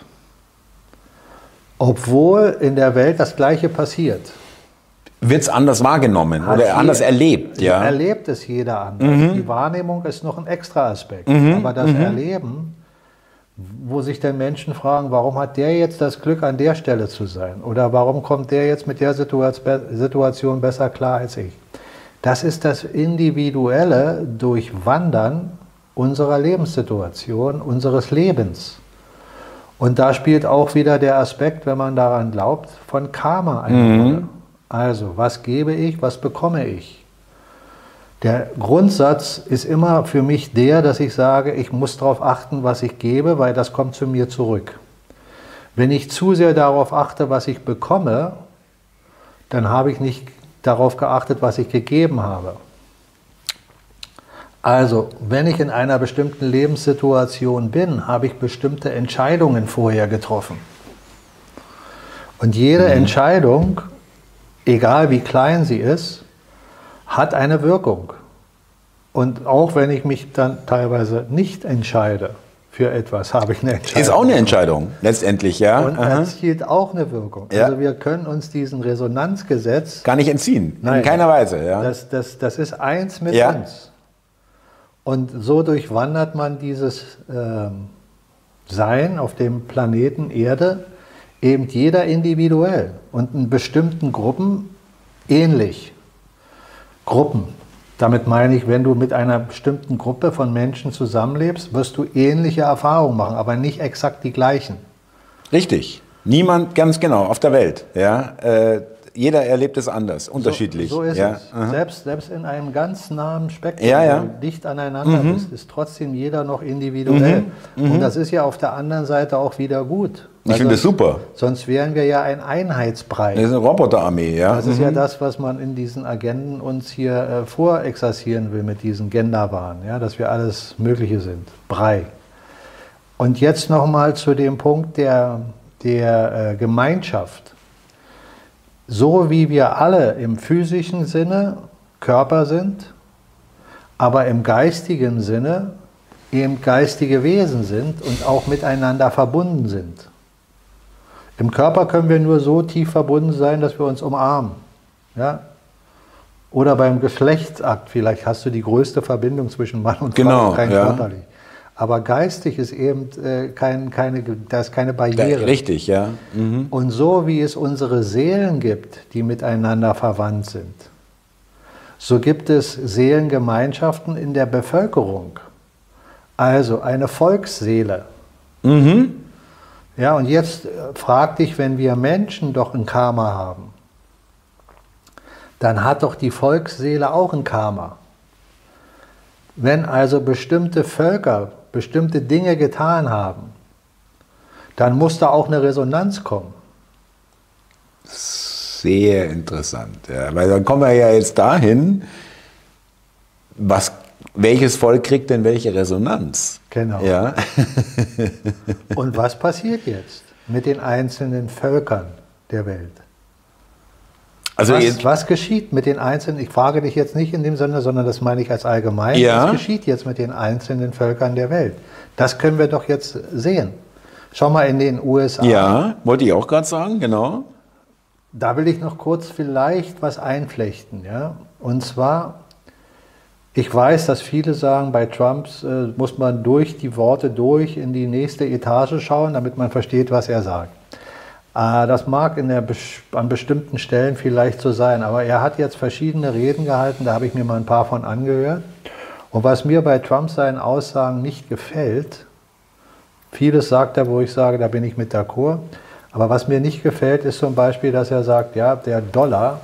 B: Obwohl in der Welt das Gleiche passiert.
A: Wird es anders wahrgenommen oder anders erlebt? Ja.
B: Erlebt es jeder anders. Die Wahrnehmung ist noch ein extra Aspekt. Aber das Erleben, wo sich dann Menschen fragen, warum hat der jetzt das Glück, an der Stelle zu sein? Oder warum kommt der jetzt mit der Situation besser klar als ich? Das ist das individuelle Durchwandern unserer Lebenssituation, unseres Lebens. Und da spielt auch wieder der Aspekt, wenn man daran glaubt, von Karma eine Rolle. Also, was gebe ich, was bekomme ich? Der Grundsatz ist immer für mich der, dass ich sage, ich muss darauf achten, was ich gebe, weil das kommt zu mir zurück. Wenn ich zu sehr darauf achte, was ich bekomme, dann habe ich nicht darauf geachtet, was ich gegeben habe. Also, wenn ich in einer bestimmten Lebenssituation bin, habe ich bestimmte Entscheidungen vorher getroffen. Und jede Entscheidung, egal wie klein sie ist, hat eine Wirkung. Und auch wenn ich mich dann teilweise nicht entscheide für etwas, habe ich eine Entscheidung.
A: Ist auch eine Entscheidung, letztendlich, ja.
B: Und erzielt auch eine Wirkung.
A: Ja.
B: Also wir können uns diesen Resonanzgesetz
A: gar nicht entziehen,
B: nein,
A: in keiner Weise. Ja.
B: Das ist eins mit
A: ja.
B: uns. Und so durchwandert man dieses Sein auf dem Planeten Erde, eben jeder individuell und in bestimmten Gruppen ähnlich. Gruppen. Damit meine ich, wenn du mit einer bestimmten Gruppe von Menschen zusammenlebst, wirst du ähnliche Erfahrungen machen, aber nicht exakt die gleichen.
A: Richtig. Niemand, ganz genau, auf der Welt. Ja. Jeder erlebt es anders, unterschiedlich.
B: So ist
A: ja.
B: es. Selbst in einem ganz nahen Spektrum,
A: ja.
B: wo du dicht aneinander bist, ist trotzdem jeder noch individuell. Und das ist ja auf der anderen Seite auch wieder gut.
A: Ich finde das super.
B: Sonst wären wir ja ein Einheitsbrei.
A: Das ist eine Roboterarmee, ja.
B: Das ist ja das, was man in diesen Agenden uns hier vorexerzieren will mit diesen Genderwahn, ja, dass wir alles Mögliche sind. Brei. Und jetzt nochmal zu dem Punkt der Gemeinschaft. So wie wir alle im physischen Sinne Körper sind, aber im geistigen Sinne eben geistige Wesen sind und auch miteinander verbunden sind. Im Körper können wir nur so tief verbunden sein, dass wir uns umarmen. Ja? Oder beim Geschlechtsakt, vielleicht hast du die größte Verbindung zwischen Mann und Frau, rein körperlich. Aber geistig ist eben da ist keine Barriere.
A: Richtig, ja.
B: Und so wie es unsere Seelen gibt, die miteinander verwandt sind, so gibt es Seelengemeinschaften in der Bevölkerung. Also eine Volksseele. Ja, und jetzt frag dich, wenn wir Menschen doch ein Karma haben, dann hat doch die Volksseele auch ein Karma. Wenn also bestimmte Völker bestimmte Dinge getan haben, dann muss da auch eine Resonanz kommen.
A: Sehr interessant, ja. Weil dann kommen wir ja jetzt dahin, welches Volk kriegt denn welche Resonanz?
B: Genau.
A: Ja.
B: Und was passiert jetzt mit den einzelnen Völkern der Welt?
A: Also
B: was geschieht mit den einzelnen, ich frage dich jetzt nicht in dem Sinne, sondern das meine ich als allgemein,
A: ja.
B: Was geschieht jetzt mit den einzelnen Völkern der Welt? Das können wir doch jetzt sehen. Schau mal in den USA.
A: Ja, wollte ich auch gerade sagen, genau.
B: Da will ich noch kurz vielleicht was einflechten. Ja? Und zwar, ich weiß, dass viele sagen, bei Trumps muss man durch die Worte durch in die nächste Etage schauen, damit man versteht, was er sagt. Das mag an bestimmten Stellen vielleicht so sein, aber er hat jetzt verschiedene Reden gehalten, da habe ich mir mal ein paar von angehört. Und was mir bei Trump seinen Aussagen nicht gefällt, vieles sagt er, wo ich sage, da bin ich mit d'accord, aber was mir nicht gefällt, ist zum Beispiel, dass er sagt, ja, der Dollar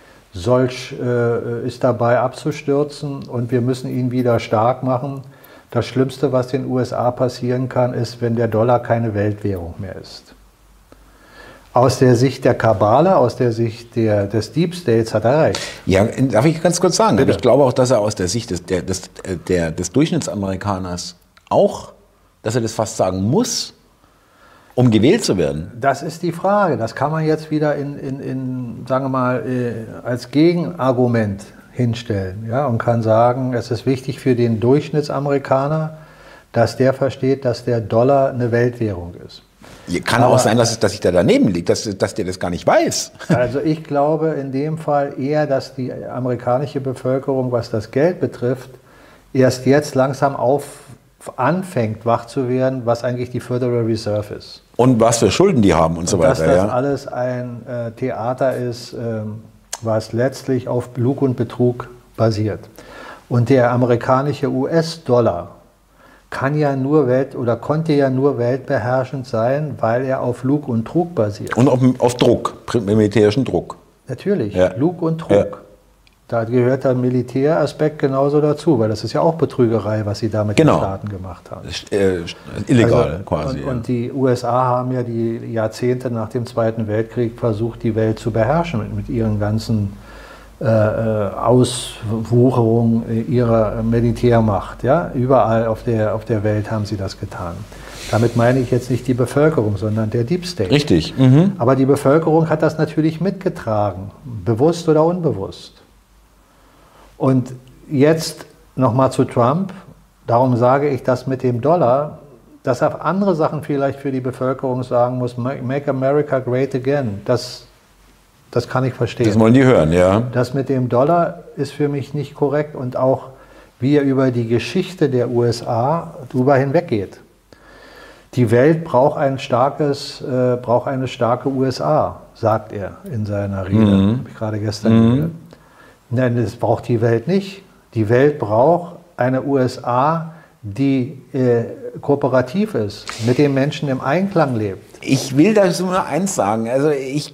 B: ist dabei abzustürzen und wir müssen ihn wieder stark machen. Das Schlimmste, was den USA passieren kann, ist, wenn der Dollar keine Weltwährung mehr ist. Aus der Sicht der Kabale, aus der Sicht des Deep States hat er recht.
A: Ja, darf ich ganz kurz sagen,
B: Bitte.
A: ich glaube auch, dass er aus der Sicht des Durchschnittsamerikaners auch, dass er das fast sagen muss, um gewählt zu werden.
B: Das ist die Frage. Das kann man jetzt wieder sagen wir mal, als Gegenargument hinstellen, ja, und kann sagen, es ist wichtig für den Durchschnittsamerikaner, dass der versteht, dass der Dollar eine Weltwährung ist.
A: Kann auch sein, dass sich da daneben liegt, dass der das gar nicht weiß.
B: Also ich glaube in dem Fall eher, dass die amerikanische Bevölkerung, was das Geld betrifft, erst jetzt langsam anfängt, wach zu werden, was eigentlich die Federal Reserve ist.
A: Und was für Schulden die haben und so weiter.
B: Dass das alles ein Theater ist, was letztlich auf Lug und Betrug basiert. Und der amerikanische US-Dollar konnte ja nur weltbeherrschend sein, weil er auf Lug und Trug basiert.
A: Und auf Druck, militärischen Druck.
B: Natürlich, ja. Lug und Trug. Ja. Da gehört der Militäraspekt genauso dazu, weil das ist ja auch Betrügerei, was sie da mit den Staaten gemacht haben.
A: Illegal
B: also,
A: quasi.
B: Und die USA haben ja die Jahrzehnte nach dem Zweiten Weltkrieg versucht, die Welt zu beherrschen mit ihren ganzen Auswucherungen ihrer Militärmacht. Ja? Überall auf der Welt haben sie das getan. Damit meine ich jetzt nicht die Bevölkerung, sondern der Deep State.
A: Richtig.
B: Mhm. Aber die Bevölkerung hat das natürlich mitgetragen, bewusst oder unbewusst. Und jetzt nochmal zu Trump. Darum sage ich, dass mit dem Dollar, dass er andere Sachen vielleicht für die Bevölkerung sagen muss, Make America Great Again. Das kann ich verstehen.
A: Das wollen die hören, ja.
B: Das mit dem Dollar ist für mich nicht korrekt und auch, wie er über die Geschichte der USA drüber hinweggeht. Die Welt braucht eine starke USA, sagt er in seiner Rede. Habe ich gerade gestern gehört. Nein, das braucht die Welt nicht. Die Welt braucht eine USA, die kooperativ ist, mit den Menschen im Einklang lebt.
A: Ich will dazu nur eins sagen. Also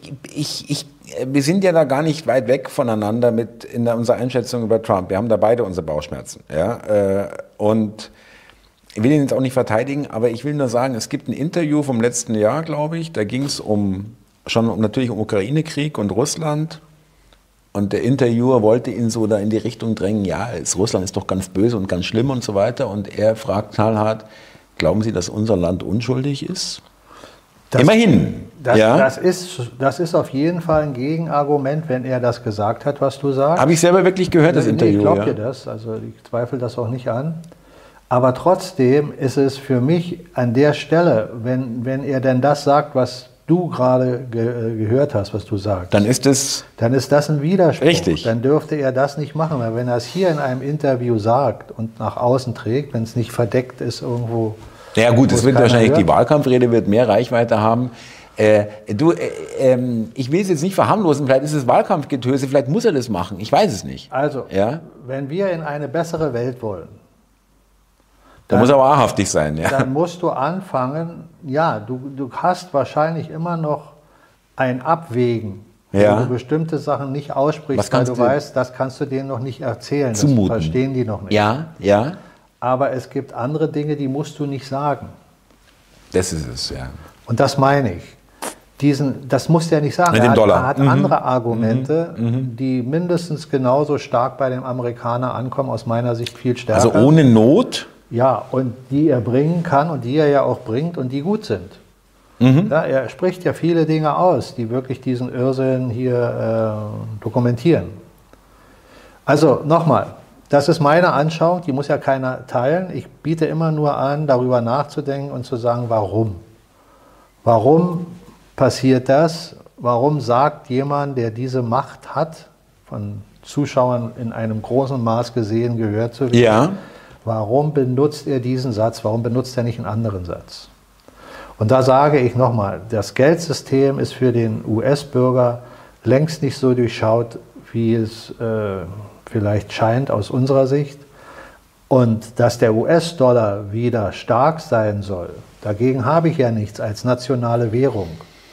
A: wir sind ja da gar nicht weit weg voneinander in unserer Einschätzung über Trump. Wir haben da beide unsere Bauchschmerzen. Ja? Und ich will ihn jetzt auch nicht verteidigen, aber ich will nur sagen, es gibt ein Interview vom letzten Jahr, glaube ich. Da ging es natürlich um Ukraine-Krieg und Russland. Und der Interviewer wollte ihn so da in die Richtung drängen, ja, Russland ist doch ganz böse und ganz schlimm und so weiter. Und er fragt knallhart, glauben Sie, dass unser Land unschuldig ist? Immerhin.
B: Das ist auf jeden Fall ein Gegenargument, wenn er das gesagt hat, was du sagst.
A: Habe ich selber wirklich gehört, das Interview.
B: Ich glaube dir das, also ich zweifle das auch nicht an. Aber trotzdem ist es für mich an der Stelle, wenn er denn das sagt, was du gerade gehört hast, was du sagst, dann ist das ein Widerspruch.
A: Richtig.
B: Dann dürfte er das nicht machen, weil wenn er es hier in einem Interview sagt und nach außen trägt, wenn es nicht verdeckt ist irgendwo.
A: Ja gut, es wird wahrscheinlich, die Wahlkampfrede wird mehr Reichweite haben. Ich will es jetzt nicht verharmlosen, vielleicht ist es Wahlkampfgetöse, vielleicht muss er das machen, ich weiß es nicht.
B: Also, wenn wir in eine bessere Welt wollen,
A: dann muss er wahrhaftig sein. Ja.
B: Dann musst du anfangen, du hast wahrscheinlich immer noch ein Abwägen, wo du bestimmte Sachen nicht aussprichst, weil du weißt, das kannst du denen noch nicht erzählen,
A: zumuten.
B: Das verstehen die noch nicht.
A: Ja.
B: Aber es gibt andere Dinge, die musst du nicht sagen.
A: Das ist es, ja.
B: Und das meine ich. Das muss der nicht sagen. Er hat andere Argumente, die mindestens genauso stark bei dem Amerikaner ankommen, aus meiner Sicht viel stärker.
A: Also ohne Not?
B: Ja, und die er bringen kann und die er ja auch bringt und die gut sind. Ja, er spricht ja viele Dinge aus, die wirklich diesen Irrsinn hier dokumentieren. Also nochmal, das ist meine Anschauung, die muss ja keiner teilen. Ich biete immer nur an, darüber nachzudenken und zu sagen, warum. Warum passiert das? Warum sagt jemand, der diese Macht hat, von Zuschauern in einem großen Maß gesehen, gehört zu werden,
A: Ja.
B: warum benutzt er diesen Satz? Warum benutzt er nicht einen anderen Satz? Und da sage ich nochmal, das Geldsystem ist für den US-Bürger längst nicht so durchschaut, wie es vielleicht scheint aus unserer Sicht. Und dass der US-Dollar wieder stark sein soll, dagegen habe ich ja nichts als nationale Währung.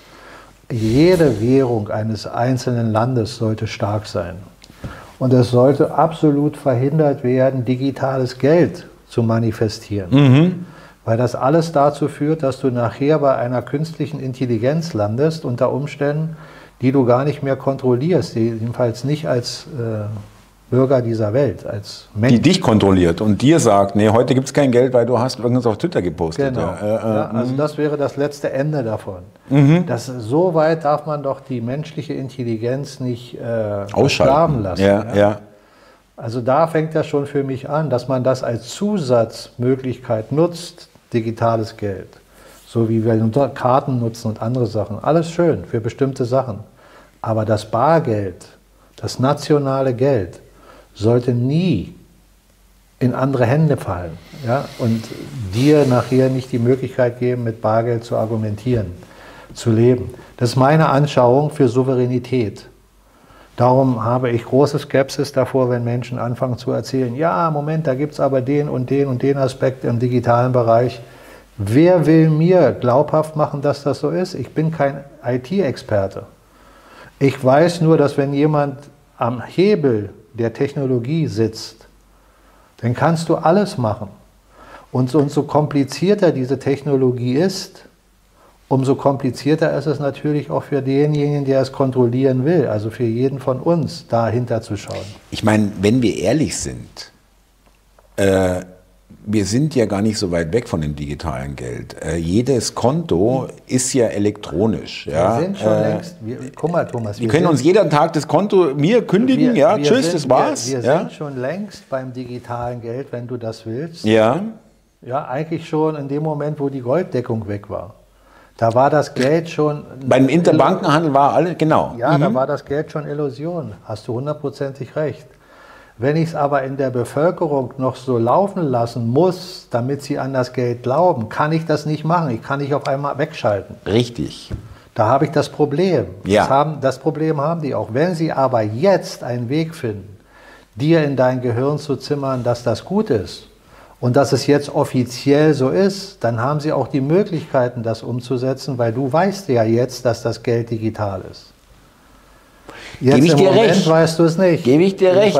B: Jede Währung eines einzelnen Landes sollte stark sein. Und es sollte absolut verhindert werden, digitales Geld zu manifestieren. Weil das alles dazu führt, dass du nachher bei einer künstlichen Intelligenz landest, unter Umständen, die du gar nicht mehr kontrollierst, jedenfalls nicht als Bürger dieser Welt, als Mensch.
A: Die dich kontrolliert und dir sagt, nee, heute gibt es kein Geld, weil du hast irgendwas auf Twitter gepostet.
B: Genau. Ja, also das wäre das letzte Ende davon. So weit darf man doch die menschliche Intelligenz nicht aussterben lassen.
A: Ja.
B: Also da fängt das schon für mich an, dass man das als Zusatzmöglichkeit nutzt, digitales Geld. So wie wir Karten nutzen und andere Sachen. Alles schön für bestimmte Sachen. Aber das Bargeld, das nationale Geld, sollte nie in andere Hände fallen, ja? Und dir nachher nicht die Möglichkeit geben, mit Bargeld zu argumentieren, zu leben. Das ist meine Anschauung für Souveränität. Darum habe ich große Skepsis davor, wenn Menschen anfangen zu erzählen, ja, Moment, da gibt es aber den und den und den Aspekt im digitalen Bereich. Wer will mir glaubhaft machen, dass das so ist? Ich bin kein IT-Experte. Ich weiß nur, dass wenn jemand am Hebel der Technologie sitzt, dann kannst du alles machen. Und so komplizierter diese Technologie ist, umso komplizierter ist es natürlich auch für denjenigen, der es kontrollieren will, also für jeden von uns, dahinter zu schauen.
A: Ich meine, wenn wir ehrlich sind, wir sind ja gar nicht so weit weg von dem digitalen Geld. Jedes Konto ist ja elektronisch. Ja?
B: Wir sind schon längst, guck mal Thomas.
A: Wir können uns jeden Tag das Konto mir kündigen, tschüss, das war's.
B: Wir sind schon längst beim digitalen Geld, wenn du das willst.
A: Ja.
B: Ja, eigentlich schon in dem Moment, wo die Golddeckung weg war. Da war das Geld schon...
A: Beim Interbankenhandel war alles, genau.
B: Ja, da war das Geld schon Illusion, hast du hundertprozentig recht. Wenn ich es aber in der Bevölkerung noch so laufen lassen muss, damit sie an das Geld glauben, kann ich das nicht machen. Ich kann nicht auf einmal wegschalten.
A: Richtig.
B: Da habe ich das Problem.
A: Ja.
B: Das Problem haben die auch. Wenn sie aber jetzt einen Weg finden, dir in dein Gehirn zu zimmern, dass das gut ist und dass es jetzt offiziell so ist, dann haben sie auch die Möglichkeiten, das umzusetzen, weil du weißt ja jetzt, dass das Geld digital ist. Jetzt
A: Gebe ich dir recht.
B: Weißt du es nicht.
A: Gebe ich dir recht.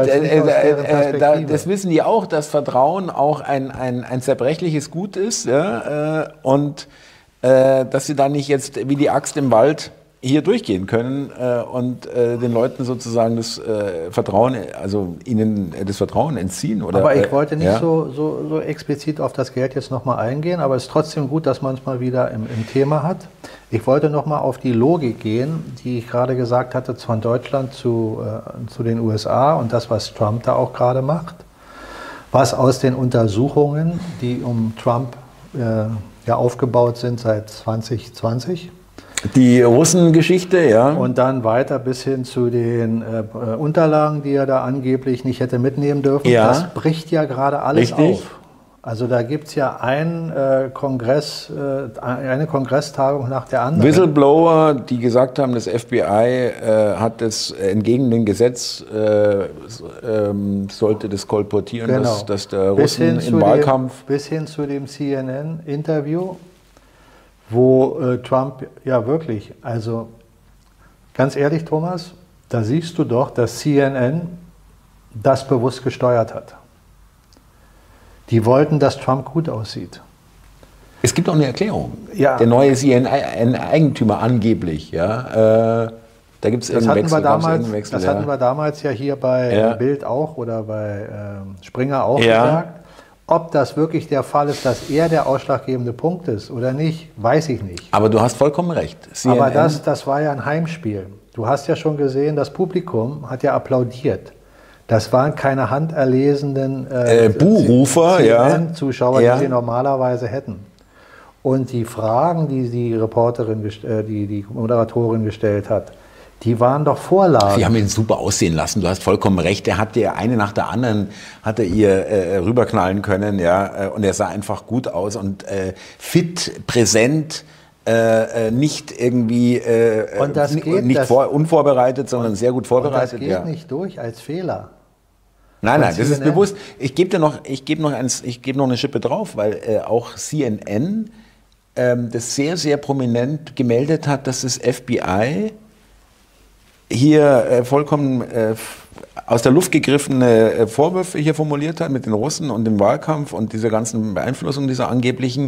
B: Das
A: Das wissen die auch, dass Vertrauen auch ein zerbrechliches Gut ist, ja, und dass sie da nicht jetzt wie die Axt im Wald hier durchgehen können und den Leuten sozusagen das Vertrauen, also ihnen das Vertrauen entziehen. Oder,
B: aber ich wollte nicht so explizit auf das Geld jetzt nochmal eingehen, aber es ist trotzdem gut, dass man es mal wieder im Thema hat. Ich wollte nochmal auf die Logik gehen, die ich gerade gesagt hatte, von Deutschland zu den USA und das, was Trump da auch gerade macht. Was aus den Untersuchungen, die um Trump aufgebaut sind seit 2020,
A: die Russengeschichte, ja.
B: und dann weiter bis hin zu den Unterlagen, die er da angeblich nicht hätte mitnehmen dürfen.
A: Ja.
B: Das bricht ja gerade alles
A: Richtig.
B: auf. Also da gibt es ja eine Kongresstagung nach der anderen.
A: Whistleblower, die gesagt haben, das FBI hat das entgegen dem Gesetz, sollte das kolportieren,
B: Genau.
A: dass der Russen im Wahlkampf...
B: Bis hin zu dem CNN-Interview, wo Trump ja wirklich, also ganz ehrlich, Thomas, da siehst du doch, dass CNN das bewusst gesteuert hat. Die wollten, dass Trump gut aussieht.
A: Es gibt auch eine Erklärung.
B: Ja.
A: Der neue CNN-Eigentümer angeblich, ja. Da gibt es irgendeinen Wechsel.
B: Das hatten wir damals ja hier bei Bild auch oder bei Springer auch gesagt. Ob das wirklich der Fall ist, dass er der ausschlaggebende Punkt ist oder nicht, weiß ich nicht.
A: Aber du hast vollkommen recht. CNN,
B: aber das war ja ein Heimspiel. Du hast ja schon gesehen, das Publikum hat ja applaudiert. Das waren keine handerlesenen
A: Buhrufer,
B: CNN-Zuschauer, die sie normalerweise hätten. Und die Fragen, die die Reporterin, die Moderatorin gestellt hat, die waren doch Vorlagen.
A: Sie haben ihn super aussehen lassen, du hast vollkommen recht. Er hat ihr eine nach der anderen, hat er ihr rüberknallen können, ja, und er sah einfach gut aus und fit, präsent, nicht irgendwie
B: und das geht,
A: nicht unvorbereitet, sondern sehr gut vorbereitet.
B: Und das geht nicht durch als Fehler.
A: Nein, das ist bewusst. Ich gebe noch eine Schippe drauf, weil auch CNN das sehr, sehr prominent gemeldet hat, dass das FBI hier vollkommen aus der Luft gegriffene Vorwürfe hier formuliert hat mit den Russen und dem Wahlkampf und dieser ganzen Beeinflussung dieser angeblichen,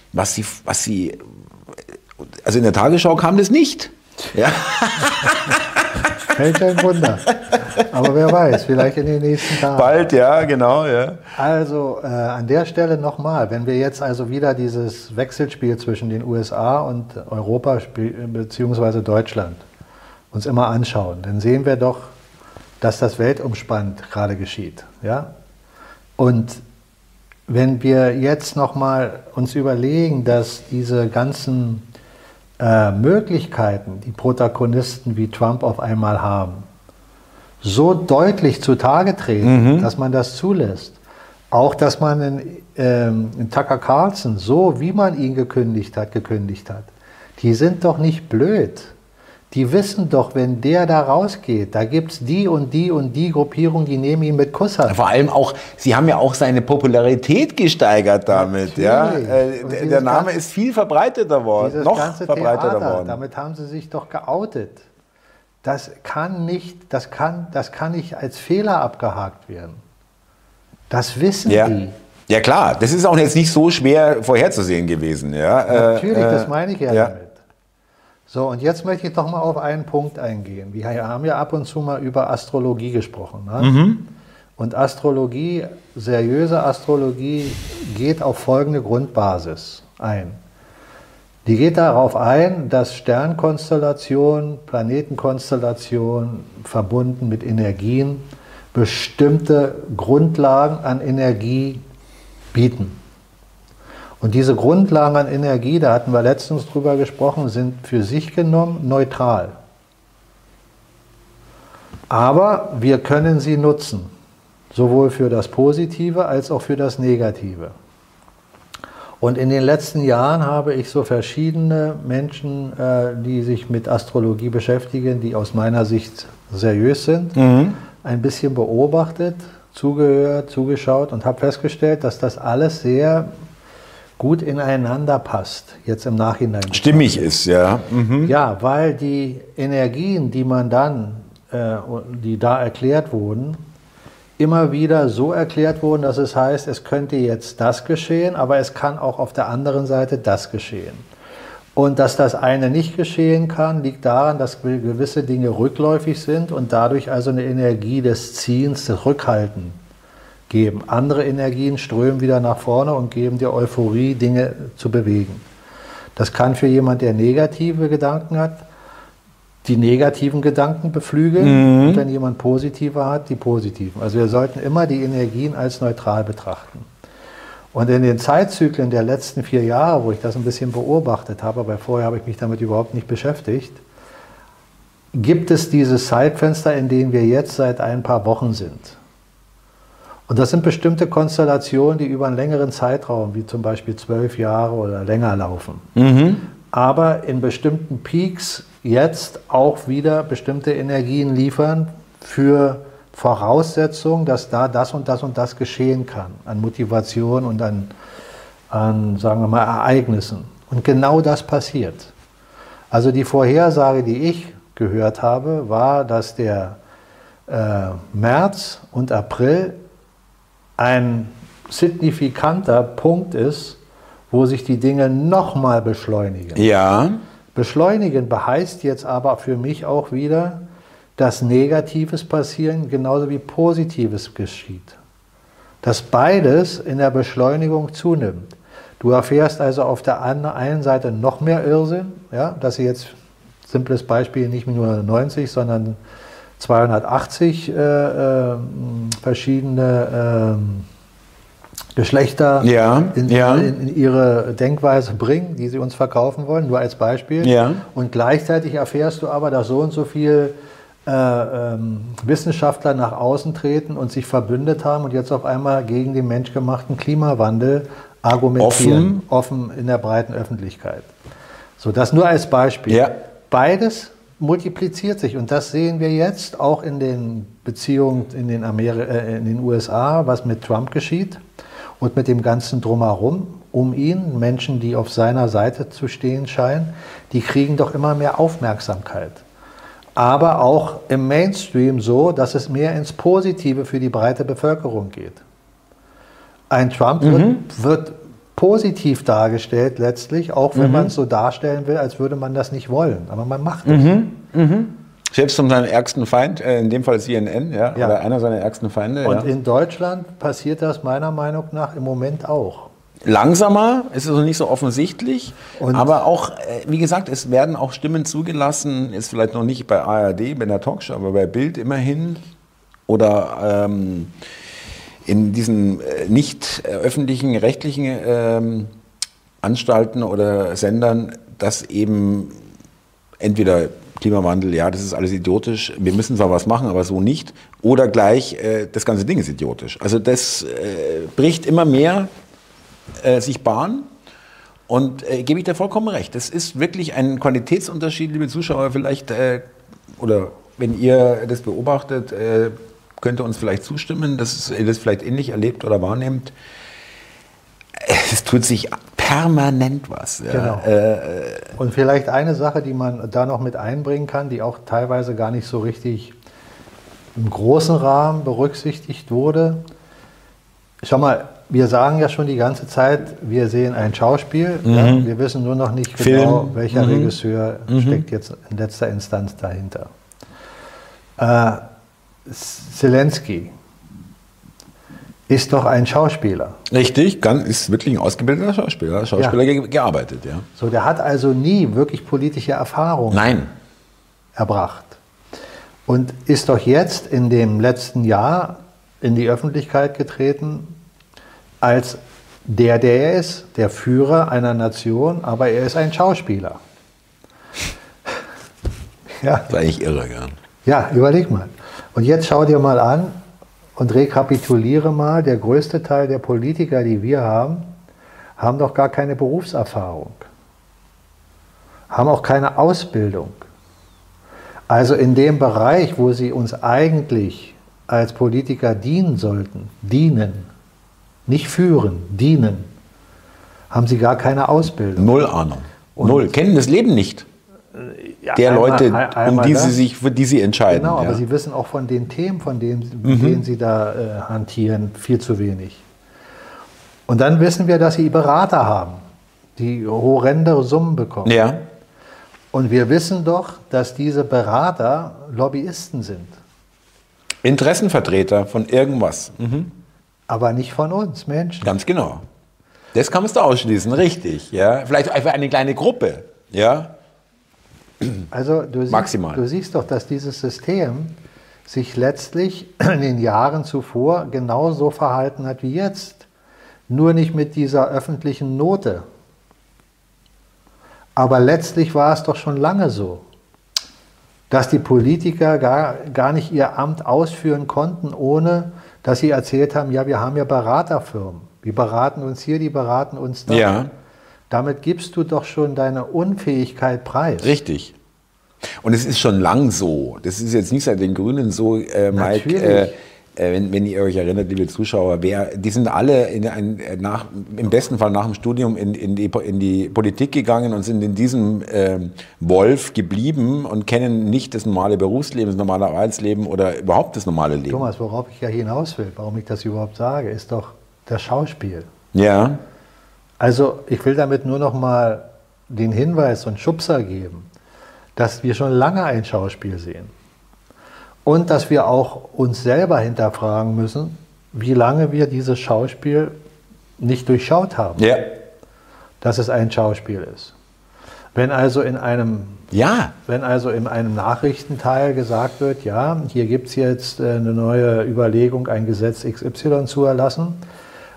A: also in der Tagesschau kam das nicht. Ja.
B: Welch ein Wunder. Aber wer weiß, vielleicht in den nächsten Tagen.
A: Bald, ja, genau. Ja.
B: Also an der Stelle nochmal, wenn wir jetzt also wieder dieses Wechselspiel zwischen den USA und Europa bzw. Deutschland uns immer anschauen, dann sehen wir doch, dass das weltumspannend gerade geschieht. Ja? Und wenn wir jetzt nochmal uns überlegen, dass diese ganzen Möglichkeiten, die Protagonisten wie Trump auf einmal haben, so deutlich zutage treten, dass man das zulässt. Auch, dass man in Tucker Carlson, so wie man ihn gekündigt hat. Die sind doch nicht blöd. Die wissen doch, wenn der da rausgeht, da gibt es die und die und die Gruppierung, die nehmen ihn mit Kusshand.
A: Vor allem auch, sie haben ja auch seine Popularität gesteigert damit. Ja? Der Name ist viel verbreiteter worden, noch verbreiteter worden.
B: Damit haben sie sich doch geoutet. Das kann nicht als Fehler abgehakt werden. Das wissen die.
A: Ja klar, das ist auch jetzt nicht so schwer vorherzusehen gewesen. Ja?
B: Natürlich, das meine ich ja damit. So, und jetzt möchte ich doch mal auf einen Punkt eingehen. Wir haben ja ab und zu mal über Astrologie gesprochen. Ne? Und Astrologie, seriöse Astrologie, geht auf folgende Grundbasis ein. Die geht darauf ein, dass Sternkonstellationen, Planetenkonstellationen verbunden mit Energien bestimmte Grundlagen an Energie bieten. Und diese Grundlagen an Energie, da hatten wir letztens drüber gesprochen, sind für sich genommen neutral. Aber wir können sie nutzen, sowohl für das Positive als auch für das Negative. Und in den letzten Jahren habe ich so verschiedene Menschen, die sich mit Astrologie beschäftigen, die aus meiner Sicht seriös sind, ein bisschen beobachtet, zugehört, zugeschaut und habe festgestellt, dass das alles sehr gut ineinander passt, jetzt im Nachhinein.
A: Stimmig ist, ja.
B: Ja, weil die Energien, die man dann, die da erklärt wurden, immer wieder so erklärt wurden, dass es heißt, es könnte jetzt das geschehen, aber es kann auch auf der anderen Seite das geschehen. Und dass das eine nicht geschehen kann, liegt daran, dass gewisse Dinge rückläufig sind und dadurch also eine Energie des Ziehens, des Rückhalten geben. Andere Energien strömen wieder nach vorne und geben dir Euphorie, Dinge zu bewegen. Das kann für jemand, der negative Gedanken hat, die negativen Gedanken beflügeln und wenn jemand positive hat, die positiven. Also wir sollten immer die Energien als neutral betrachten. Und in den Zeitzyklen der letzten 4 Jahre, wo ich das ein bisschen beobachtet habe, aber vorher habe ich mich damit überhaupt nicht beschäftigt, gibt es dieses Zeitfenster, in dem wir jetzt seit ein paar Wochen sind. Und das sind bestimmte Konstellationen, die über einen längeren Zeitraum, wie zum Beispiel 12 Jahre oder länger laufen. Aber in bestimmten Peaks jetzt auch wieder bestimmte Energien liefern für Voraussetzungen, dass da das und das und das geschehen kann, an Motivation und an sagen wir mal, Ereignissen. Und genau das passiert. Also die Vorhersage, die ich gehört habe, war, dass der März und April ein signifikanter Punkt ist, wo sich die Dinge nochmal beschleunigen.
A: Ja.
B: Beschleunigen heißt jetzt aber für mich auch wieder, dass Negatives passieren genauso wie Positives geschieht. Dass beides in der Beschleunigung zunimmt. Du erfährst also auf der einen Seite noch mehr Irrsinn, ja, dass sie jetzt, simples Beispiel, nicht nur 90, sondern 280 verschiedene Geschlechter
A: Ja, ja.
B: In ihre Denkweise bringen, die sie uns verkaufen wollen, nur als Beispiel.
A: Ja.
B: Und gleichzeitig erfährst du aber, dass so und so viel Wissenschaftler nach außen treten und sich verbündet haben und jetzt auf einmal gegen den menschgemachten Klimawandel argumentieren, offen in der breiten Öffentlichkeit. So, das nur als Beispiel.
A: Ja.
B: Beides multipliziert sich und das sehen wir jetzt auch in den Beziehungen in den USA, was mit Trump geschieht und mit dem ganzen Drumherum um ihn. Menschen, die auf seiner Seite zu stehen scheinen, die kriegen doch immer mehr Aufmerksamkeit. Aber auch im Mainstream so, dass es mehr ins Positive für die breite Bevölkerung geht. Ein Trump wird positiv dargestellt letztlich, auch wenn man es so darstellen will, als würde man das nicht wollen. Aber man macht es.
A: Selbst um seinen ärgsten Feind, in dem Fall CNN, ja, oder einer seiner ärgsten Feinde.
B: Und in Deutschland passiert das meiner Meinung nach im Moment auch.
A: Langsamer, ist also nicht so offensichtlich, aber auch, wie gesagt, es werden auch Stimmen zugelassen, ist vielleicht noch nicht bei ARD, bei der Talkshow, aber bei Bild immerhin oder in diesen nicht öffentlichen, rechtlichen Anstalten oder Sendern, dass eben entweder Klimawandel, ja, das ist alles idiotisch, wir müssen zwar was machen, aber so nicht, oder gleich, das ganze Ding ist idiotisch. Also das bricht immer mehr sich Bahn und gebe ich dir vollkommen recht. Das ist wirklich ein Qualitätsunterschied, liebe Zuschauer, vielleicht, oder wenn ihr das beobachtet, könnt ihr uns vielleicht zustimmen, dass ihr das vielleicht ähnlich erlebt oder wahrnehmt. Es tut sich permanent was. Ja.
B: Genau. Und vielleicht eine Sache, die man da noch mit einbringen kann, die auch teilweise gar nicht so richtig im großen Rahmen berücksichtigt wurde. Schau mal, wir sagen ja schon die ganze Zeit, wir sehen ein Schauspiel. Ja, wir wissen nur noch nicht genau, welcher Regisseur steckt jetzt in letzter Instanz dahinter. Zelensky ist doch ein Schauspieler.
A: Richtig, ist wirklich ein ausgebildeter Schauspieler. Gearbeitet, ja.
B: So, der hat also nie wirklich politische Erfahrung erbracht. Und ist doch jetzt in dem letzten Jahr in die Öffentlichkeit getreten als der er ist, der Führer einer Nation, aber er ist ein Schauspieler. Ja.
A: Das ist eigentlich irre, ja.
B: Ja, überleg mal. Und jetzt schau dir mal an und rekapituliere mal, der größte Teil der Politiker, die wir haben doch gar keine Berufserfahrung, haben auch keine Ausbildung. Also in dem Bereich, wo sie uns eigentlich als Politiker dienen sollten, nicht führen, dienen, haben sie gar keine Ausbildung.
A: Null Ahnung. Null. Kennen das Leben nicht. Ja, der Leute, für die sie entscheiden.
B: Genau, aber sie wissen auch von den Themen, von denen sie da hantieren, viel zu wenig. Und dann wissen wir, dass sie Berater haben, die horrende Summen bekommen.
A: Ja.
B: Und wir wissen doch, dass diese Berater Lobbyisten sind.
A: Interessenvertreter von irgendwas.
B: Aber nicht von uns Menschen.
A: Ganz genau. Das kannst du ausschließen, richtig. Ja? Vielleicht einfach eine kleine Gruppe. Ja?
B: Also du siehst doch, dass dieses System sich letztlich in den Jahren zuvor genauso verhalten hat wie jetzt. Nur nicht mit dieser öffentlichen Note. Aber letztlich war es doch schon lange so, dass die Politiker gar nicht ihr Amt ausführen konnten, ohne dass sie erzählt haben, ja, wir haben ja Beraterfirmen. Wir beraten uns hier, die beraten uns da.
A: Ja.
B: Damit gibst du doch schon deine Unfähigkeit preis.
A: Richtig. Und es ist schon lang so. Das ist jetzt nicht seit den Grünen so, Mike. Wenn ihr euch erinnert, liebe Zuschauer, die sind alle im besten Fall nach dem Studium in die Politik gegangen und sind in diesem Wolf geblieben und kennen nicht das normale Berufsleben, das normale Arbeitsleben oder überhaupt das normale Leben.
B: Thomas, worauf ich ja hinaus will, warum ich das überhaupt sage, ist doch das Schauspiel.
A: Ja.
B: Also ich will damit nur noch mal den Hinweis und Schubser geben, dass wir schon lange ein Schauspiel sehen. Und dass wir auch uns selber hinterfragen müssen, wie lange wir dieses Schauspiel nicht durchschaut haben, dass es ein Schauspiel ist. Wenn also in einem Nachrichtenteil gesagt wird, ja, hier gibt es jetzt eine neue Überlegung, ein Gesetz XY zu erlassen,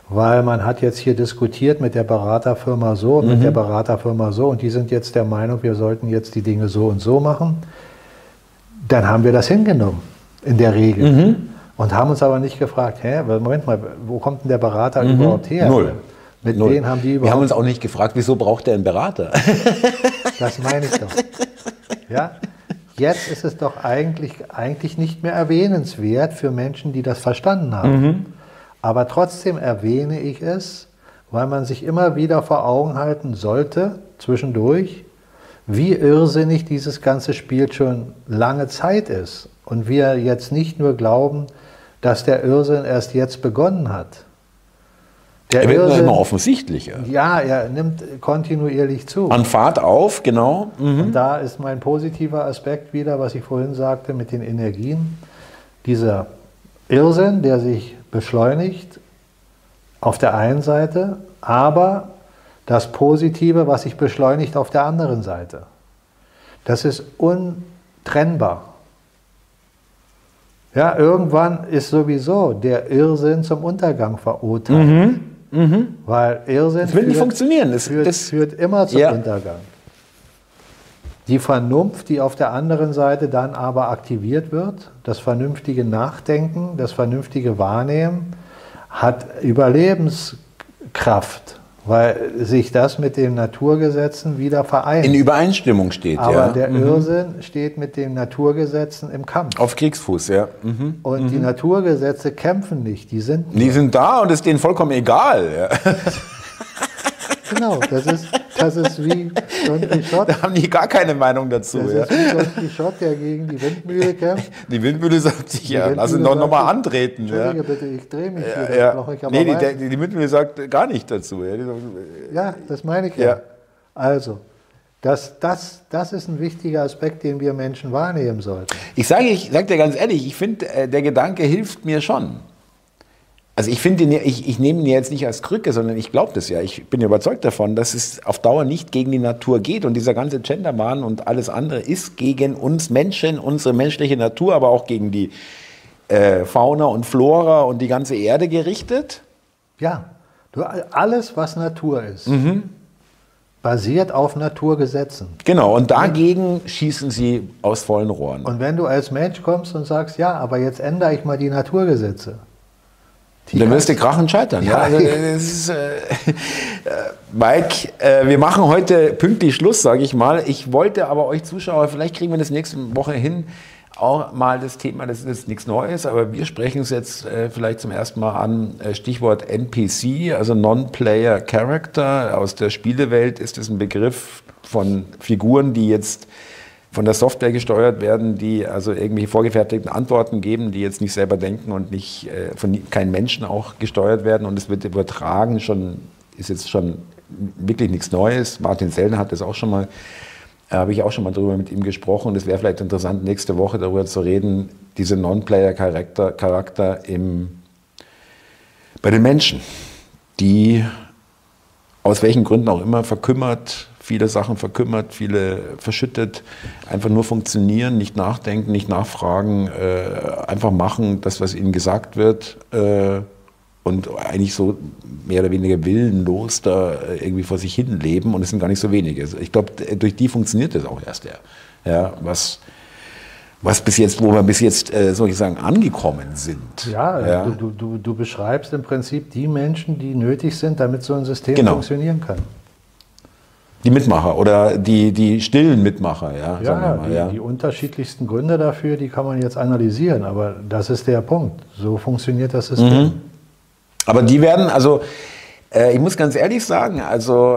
B: weil man hat jetzt hier diskutiert mit der Beraterfirma so, mit der Beraterfirma so und die sind jetzt der Meinung, wir sollten jetzt die Dinge so und so machen. Dann haben wir das hingenommen, in der Regel. Und haben uns aber nicht gefragt, Moment mal, wo kommt denn der Berater überhaupt her?
A: Null.
B: Mit
A: Null.
B: denen haben die überhaupt...
A: Wir haben uns auch nicht gefragt, wieso braucht der einen Berater?
B: Das meine ich doch. Ja? Jetzt ist es doch eigentlich nicht mehr erwähnenswert für Menschen, die das verstanden haben. Aber trotzdem erwähne ich es, weil man sich immer wieder vor Augen halten sollte, zwischendurch, wie irrsinnig dieses ganze Spiel schon lange Zeit ist. Und wir jetzt nicht nur glauben, dass der Irrsinn erst jetzt begonnen hat.
A: Er wird nur immer offensichtlicher.
B: Ja, er nimmt kontinuierlich zu.
A: An Fahrt auf, genau.
B: Und da ist mein positiver Aspekt wieder, was ich vorhin sagte, mit den Energien. Dieser Irrsinn, der sich beschleunigt auf der einen Seite, aber das Positive, was sich beschleunigt auf der anderen Seite. Das ist untrennbar. Ja, irgendwann ist sowieso der Irrsinn zum Untergang verurteilt. Weil Irrsinn
A: das will nicht funktionieren. Das
B: führt immer zum Untergang. Die Vernunft, die auf der anderen Seite dann aber aktiviert wird, das vernünftige Nachdenken, das vernünftige Wahrnehmen, hat Überlebenskraft, weil sich das mit den Naturgesetzen wieder vereint.
A: In Übereinstimmung steht,
B: aber der Irrsinn steht mit den Naturgesetzen im Kampf.
A: Auf Kriegsfuß, ja.
B: Und die Naturgesetze kämpfen nicht, die sind
A: da und es ist denen vollkommen egal. Ja.
B: Genau, das ist wie Don Quixote.
A: Da haben die gar keine Meinung dazu.
B: Das ist wie Don Quixote, der gegen die Windmühle kämpft.
A: Die Windmühle sagt sich, lass ihn doch nochmal antreten.
B: Entschuldige bitte, ich drehe mich hier.
A: Die Windmühle sagt gar nicht dazu.
B: Ja, das meine ich ja. Also, das ist ein wichtiger Aspekt, den wir Menschen wahrnehmen sollten.
A: Ich sag dir ganz ehrlich, ich finde, der Gedanke hilft mir schon. Also ich nehme ihn jetzt nicht als Krücke, sondern ich glaube das ja. Ich bin überzeugt davon, dass es auf Dauer nicht gegen die Natur geht. Und dieser ganze Genderwahn und alles andere ist gegen uns Menschen, unsere menschliche Natur, aber auch gegen die Fauna und Flora und die ganze Erde gerichtet.
B: Ja, alles, was Natur ist, basiert auf Naturgesetzen.
A: Genau, und dagegen schießen sie aus vollen Rohren.
B: Und wenn du als Mensch kommst und sagst, ja, aber jetzt ändere ich mal die Naturgesetze,
A: dann wirst du krachend scheitern. Ja. Also, Mike, wir machen heute pünktlich Schluss, sage ich mal. Ich wollte aber euch Zuschauer, vielleicht kriegen wir das nächste Woche hin, auch mal das Thema, das ist nichts Neues, aber wir sprechen es jetzt vielleicht zum ersten Mal an, Stichwort NPC, also Non-Player Character. Aus der Spielewelt ist es ein Begriff von Figuren, die jetzt von der Software gesteuert werden, die also irgendwelche vorgefertigten Antworten geben, die jetzt nicht selber denken und nicht von keinem Menschen auch gesteuert werden. Und es wird übertragen, ist jetzt schon wirklich nichts Neues. Martin Sellner hat das auch schon mal, habe ich auch schon mal darüber mit ihm gesprochen. Und es wäre vielleicht interessant, nächste Woche darüber zu reden, diese Non-Player-Charakter bei den Menschen, die aus welchen Gründen auch immer verkümmert, viele Sachen verkümmert, viele verschüttet, einfach nur funktionieren, nicht nachdenken, nicht nachfragen, einfach machen, das, was ihnen gesagt wird und eigentlich so mehr oder weniger willenlos da irgendwie vor sich hin leben und es sind gar nicht so wenige. Ich glaube, durch die funktioniert das auch erst, ja, was bis jetzt, wo wir bis jetzt, soll ich sagen, angekommen sind.
B: Ja. Du beschreibst im Prinzip die Menschen, die nötig sind, damit so ein System funktionieren kann.
A: Die Mitmacher oder die stillen Mitmacher, ja.
B: Die unterschiedlichsten Gründe dafür, die kann man jetzt analysieren, aber das ist der Punkt. So funktioniert das System.
A: Aber die werden, also ich muss ganz ehrlich sagen, also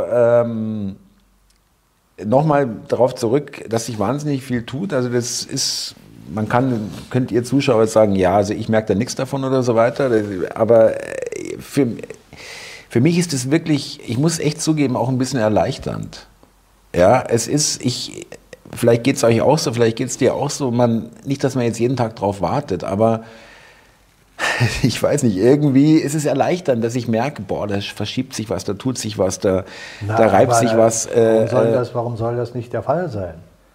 A: nochmal darauf zurück, dass sich wahnsinnig viel tut. Also das ist, könnt ihr Zuschauer jetzt sagen, ja, also ich merke da nichts davon oder so weiter, aber für mich ist es wirklich, ich muss echt zugeben, auch ein bisschen erleichternd. Ja, vielleicht geht es euch auch so, vielleicht geht es dir auch so, nicht, dass man jetzt jeden Tag drauf wartet, aber ich weiß nicht, irgendwie ist es erleichternd, dass ich merke, boah, da verschiebt sich was, da tut sich was, da reibt sich was.
B: Warum soll das nicht der Fall sein?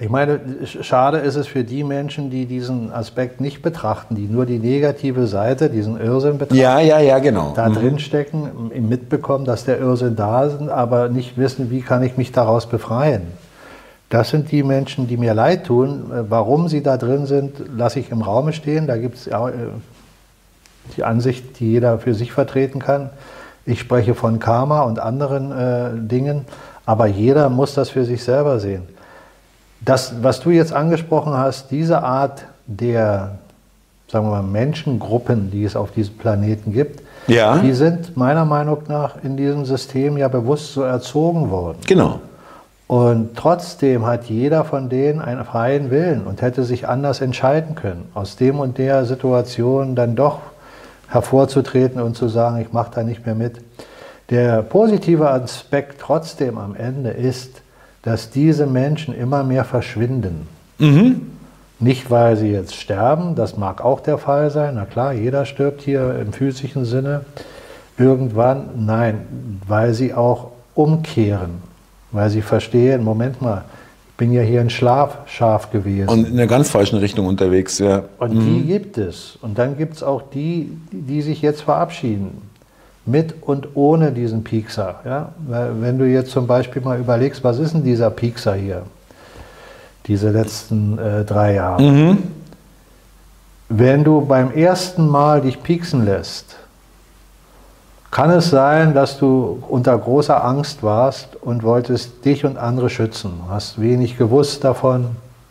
B: Ich meine, schade ist es für die Menschen, die diesen Aspekt nicht betrachten, die nur die negative Seite, diesen Irrsinn betrachten.
A: Ja, genau.
B: Da drin stecken, mitbekommen, dass der Irrsinn da ist, aber nicht wissen, wie kann ich mich daraus befreien. Das sind die Menschen, die mir leid tun. Warum sie da drin sind, lasse ich im Raume stehen. Da gibt es die Ansicht, die jeder für sich vertreten kann. Ich spreche von Karma und anderen Dingen, aber jeder muss das für sich selber sehen. Das, was du jetzt angesprochen hast, diese Art der, sagen wir mal, Menschengruppen, die es auf diesem Planeten gibt, die sind meiner Meinung nach in diesem System ja bewusst so erzogen worden.
A: Genau.
B: Und trotzdem hat jeder von denen einen freien Willen und hätte sich anders entscheiden können, aus dem und der Situation dann doch hervorzutreten und zu sagen, ich mache da nicht mehr mit. Der positive Aspekt trotzdem am Ende ist, dass diese Menschen immer mehr verschwinden. Nicht, weil sie jetzt sterben, das mag auch der Fall sein, na klar, jeder stirbt hier im physischen Sinne irgendwann, nein, weil sie auch umkehren, weil sie verstehen, Moment mal, ich bin ja hier ein Schlafschaf gewesen.
A: Und in der ganz falschen Richtung unterwegs, ja.
B: Und die gibt es. Und dann gibt es auch die, die sich jetzt verabschieden. Mit und ohne diesen Piekser. Ja? Wenn du jetzt zum Beispiel mal überlegst, was ist denn dieser Piekser hier? Diese letzten 3 Jahre. Wenn du beim ersten Mal dich pieksen lässt, kann es sein, dass du unter großer Angst warst und wolltest dich und andere schützen. Hast wenig gewusst davon.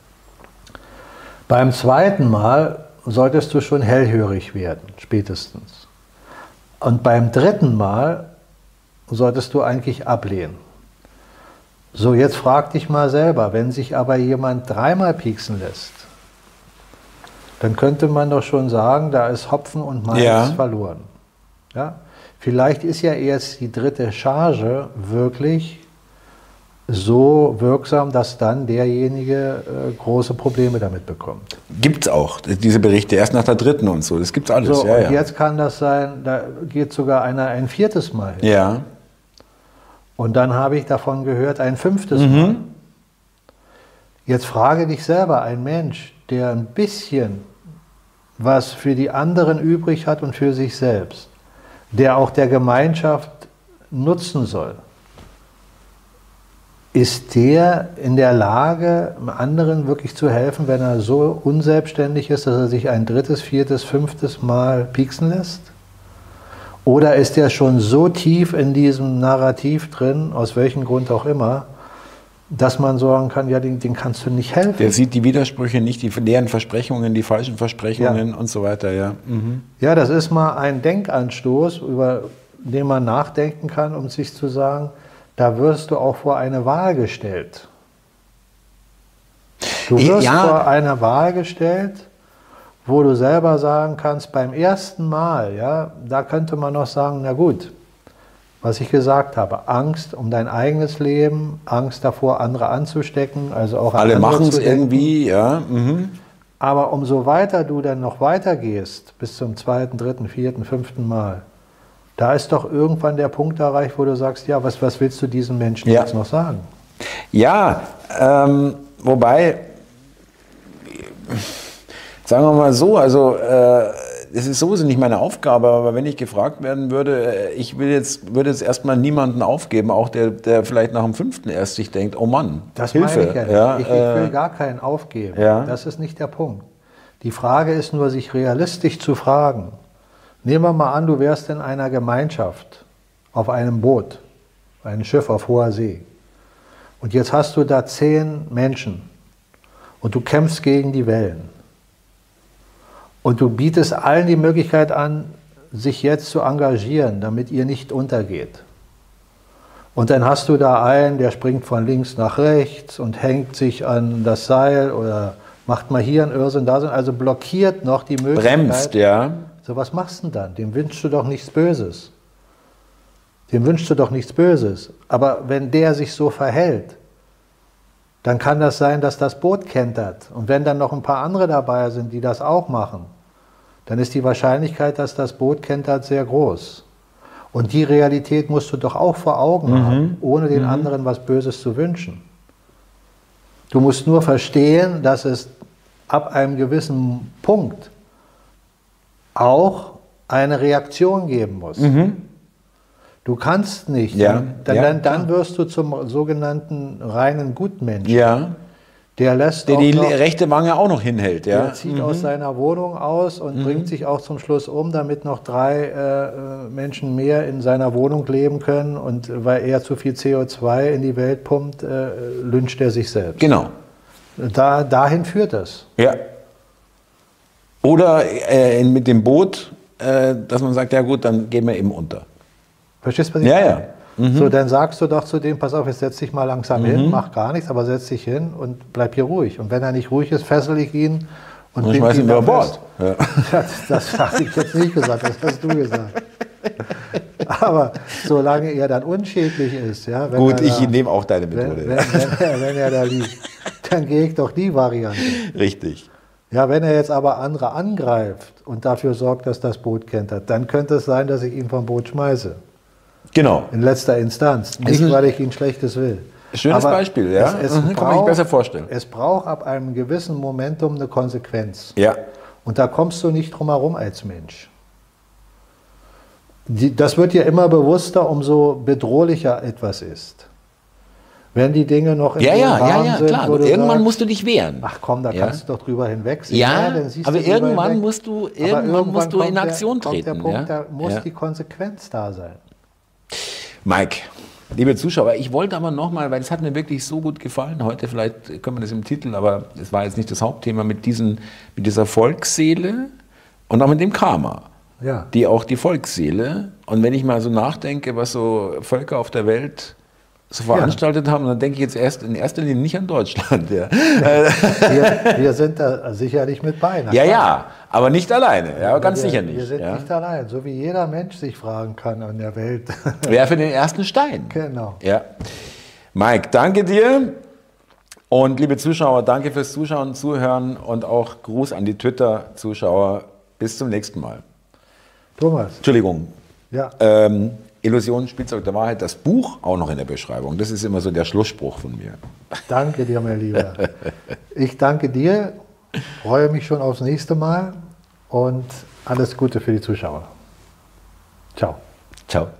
B: Beim zweiten Mal solltest du schon hellhörig werden, spätestens. Und beim dritten Mal solltest du eigentlich ablehnen. So, jetzt frag dich mal selber, wenn sich aber jemand 3-mal pieksen lässt, dann könnte man doch schon sagen, da ist Hopfen und Malz verloren. Ja? Vielleicht ist ja erst die 3. Charge wirklich so wirksam, dass dann derjenige große Probleme damit bekommt.
A: Gibt es auch, diese Berichte, erst nach der 3. und so, das gibt es alles.
B: So, und jetzt kann das sein, da geht sogar einer ein 4. Mal hin.
A: Ja.
B: Und dann habe ich davon gehört, ein 5. Mal. Jetzt frage dich selber, ein Mensch, der ein bisschen was für die anderen übrig hat und für sich selbst, der auch der Gemeinschaft nutzen soll, ist der in der Lage, anderen wirklich zu helfen, wenn er so unselbstständig ist, dass er sich ein 3., 4., 5. Mal pieksen lässt? Oder ist er schon so tief in diesem Narrativ drin, aus welchem Grund auch immer, dass man sagen kann, ja, den kannst du nicht helfen.
A: Der sieht die Widersprüche nicht, die leeren Versprechungen, die falschen Versprechungen und so weiter. Ja.
B: Ja, das ist mal ein Denkanstoß, über den man nachdenken kann, um sich zu sagen, da wirst du auch vor eine Wahl gestellt. Du wirst vor eine Wahl gestellt, wo du selber sagen kannst, beim ersten Mal, ja, da könnte man noch sagen, na gut, was ich gesagt habe, Angst um dein eigenes Leben, Angst davor, andere anzustecken, also auch
A: alle machen es irgendwie, ja.
B: Aber umso weiter du dann noch weitergehst, bis zum 2., 3., 4., 5. Mal, da ist doch irgendwann der Punkt erreicht, wo du sagst, ja, was willst du diesen Menschen jetzt noch sagen?
A: Ja, wobei, sagen wir mal so, also es ist sowieso nicht meine Aufgabe, aber wenn ich gefragt werden würde, ich würde jetzt erstmal niemanden aufgeben, auch der vielleicht nach dem 5. erst sich denkt, oh Mann,
B: das
A: Hilfe.
B: Meine ich ja nicht.
A: Ja,
B: ich will gar keinen aufgeben, das ist nicht der Punkt. Die Frage ist nur, sich realistisch zu fragen. Nehmen wir mal an, du wärst in einer Gemeinschaft, auf einem Boot, ein Schiff auf hoher See. Und jetzt hast du da 10 Menschen und du kämpfst gegen die Wellen. Und du bietest allen die Möglichkeit an, sich jetzt zu engagieren, damit ihr nicht untergeht. Und dann hast du da einen, der springt von links nach rechts und hängt sich an das Seil oder macht mal hier einen Irrsinn, da sind, also blockiert noch die Möglichkeit.
A: Bremst, ja.
B: So, was machst du denn dann? Dem wünschst du doch nichts Böses. Dem wünschst du doch nichts Böses. Aber wenn der sich so verhält, dann kann das sein, dass das Boot kentert. Und wenn dann noch ein paar andere dabei sind, die das auch machen, dann ist die Wahrscheinlichkeit, dass das Boot kentert, sehr groß. Und die Realität musst du doch auch vor Augen haben, ohne den anderen was Böses zu wünschen. Du musst nur verstehen, dass es ab einem gewissen Punkt auch eine Reaktion geben muss. Du kannst nicht, dann wirst du zum sogenannten reinen Gutmenschen.
A: Ja.
B: Der lässt
A: Der
B: auch
A: die
B: noch,
A: rechte Wange auch noch hinhält. Ja.
B: der zieht aus seiner Wohnung aus und bringt sich auch zum Schluss um, damit noch 3 Menschen mehr in seiner Wohnung leben können. Und weil er zu viel CO2 in die Welt pumpt, lyncht er sich selbst.
A: Genau.
B: Dahin führt es.
A: Ja. Oder mit dem Boot, dass man sagt, ja gut, dann gehen wir eben unter.
B: Verstehst du, was ich meine? So, dann sagst du doch zu dem, pass auf, jetzt setz dich mal langsam hin, mach gar nichts, aber setz dich hin und bleib hier ruhig. Und wenn er nicht ruhig ist, fessel ich ihn und
A: dann schmeiß ihn über Bord.
B: Ja. Das habe ich jetzt nicht gesagt, das hast du gesagt. Aber solange er dann unschädlich ist, ja, wenn
A: gut, ich
B: da,
A: nehme auch deine Methode.
B: Wenn er da liegt, dann gehe ich doch die Variante.
A: Richtig.
B: Ja, wenn er jetzt aber andere angreift und dafür sorgt, dass das Boot kentert, dann könnte es sein, dass ich ihn vom Boot schmeiße.
A: Genau.
B: In letzter Instanz. Nicht, weil ich ihn Schlechtes will.
A: Schönes
B: Aber
A: Beispiel, ja. Kann man sich besser vorstellen.
B: Es braucht ab einem gewissen Momentum eine Konsequenz.
A: Ja.
B: Und da kommst du nicht drum herum als Mensch. Das wird dir immer bewusster, umso bedrohlicher etwas ist. Wenn die Dinge noch in
A: ja,
B: sind,
A: klar. Irgendwann sagst, musst du dich wehren.
B: Ach komm, da kannst du doch drüber hinwegsehen.
A: Ja, aber irgendwann musst du in Aktion treten.
B: Kommt der Punkt, da muss die Konsequenz da sein.
A: Mike, liebe Zuschauer, ich wollte aber nochmal, weil es hat mir wirklich so gut gefallen, heute vielleicht können wir das im Titel, aber es war jetzt nicht das Hauptthema, mit dieser Volksseele und auch mit dem Karma.
B: Ja.
A: Die Volksseele. Und wenn ich mal so nachdenke, was so Völker auf der Welt so veranstaltet haben, dann denke ich jetzt in erster Linie nicht an Deutschland. Ja.
B: Wir sind da sicherlich mit bei.
A: Ja, aber nicht alleine. Ja, ganz sicher nicht.
B: Wir sind nicht allein, so wie jeder Mensch sich fragen kann an der Welt.
A: Wer für den ersten Stein.
B: Genau.
A: Ja. Mike, danke dir. Und liebe Zuschauer, danke fürs Zuschauen, Zuhören und auch Gruß an die Twitter-Zuschauer. Bis zum nächsten Mal.
B: Thomas.
A: Entschuldigung.
B: Ja.
A: Illusion, Spielzeug der Wahrheit, das Buch auch noch in der Beschreibung. Das ist immer so der Schlussspruch von mir.
B: Danke dir, mein Lieber. Ich danke dir, freue mich schon aufs nächste Mal und alles Gute für die Zuschauer. Ciao.
A: Ciao.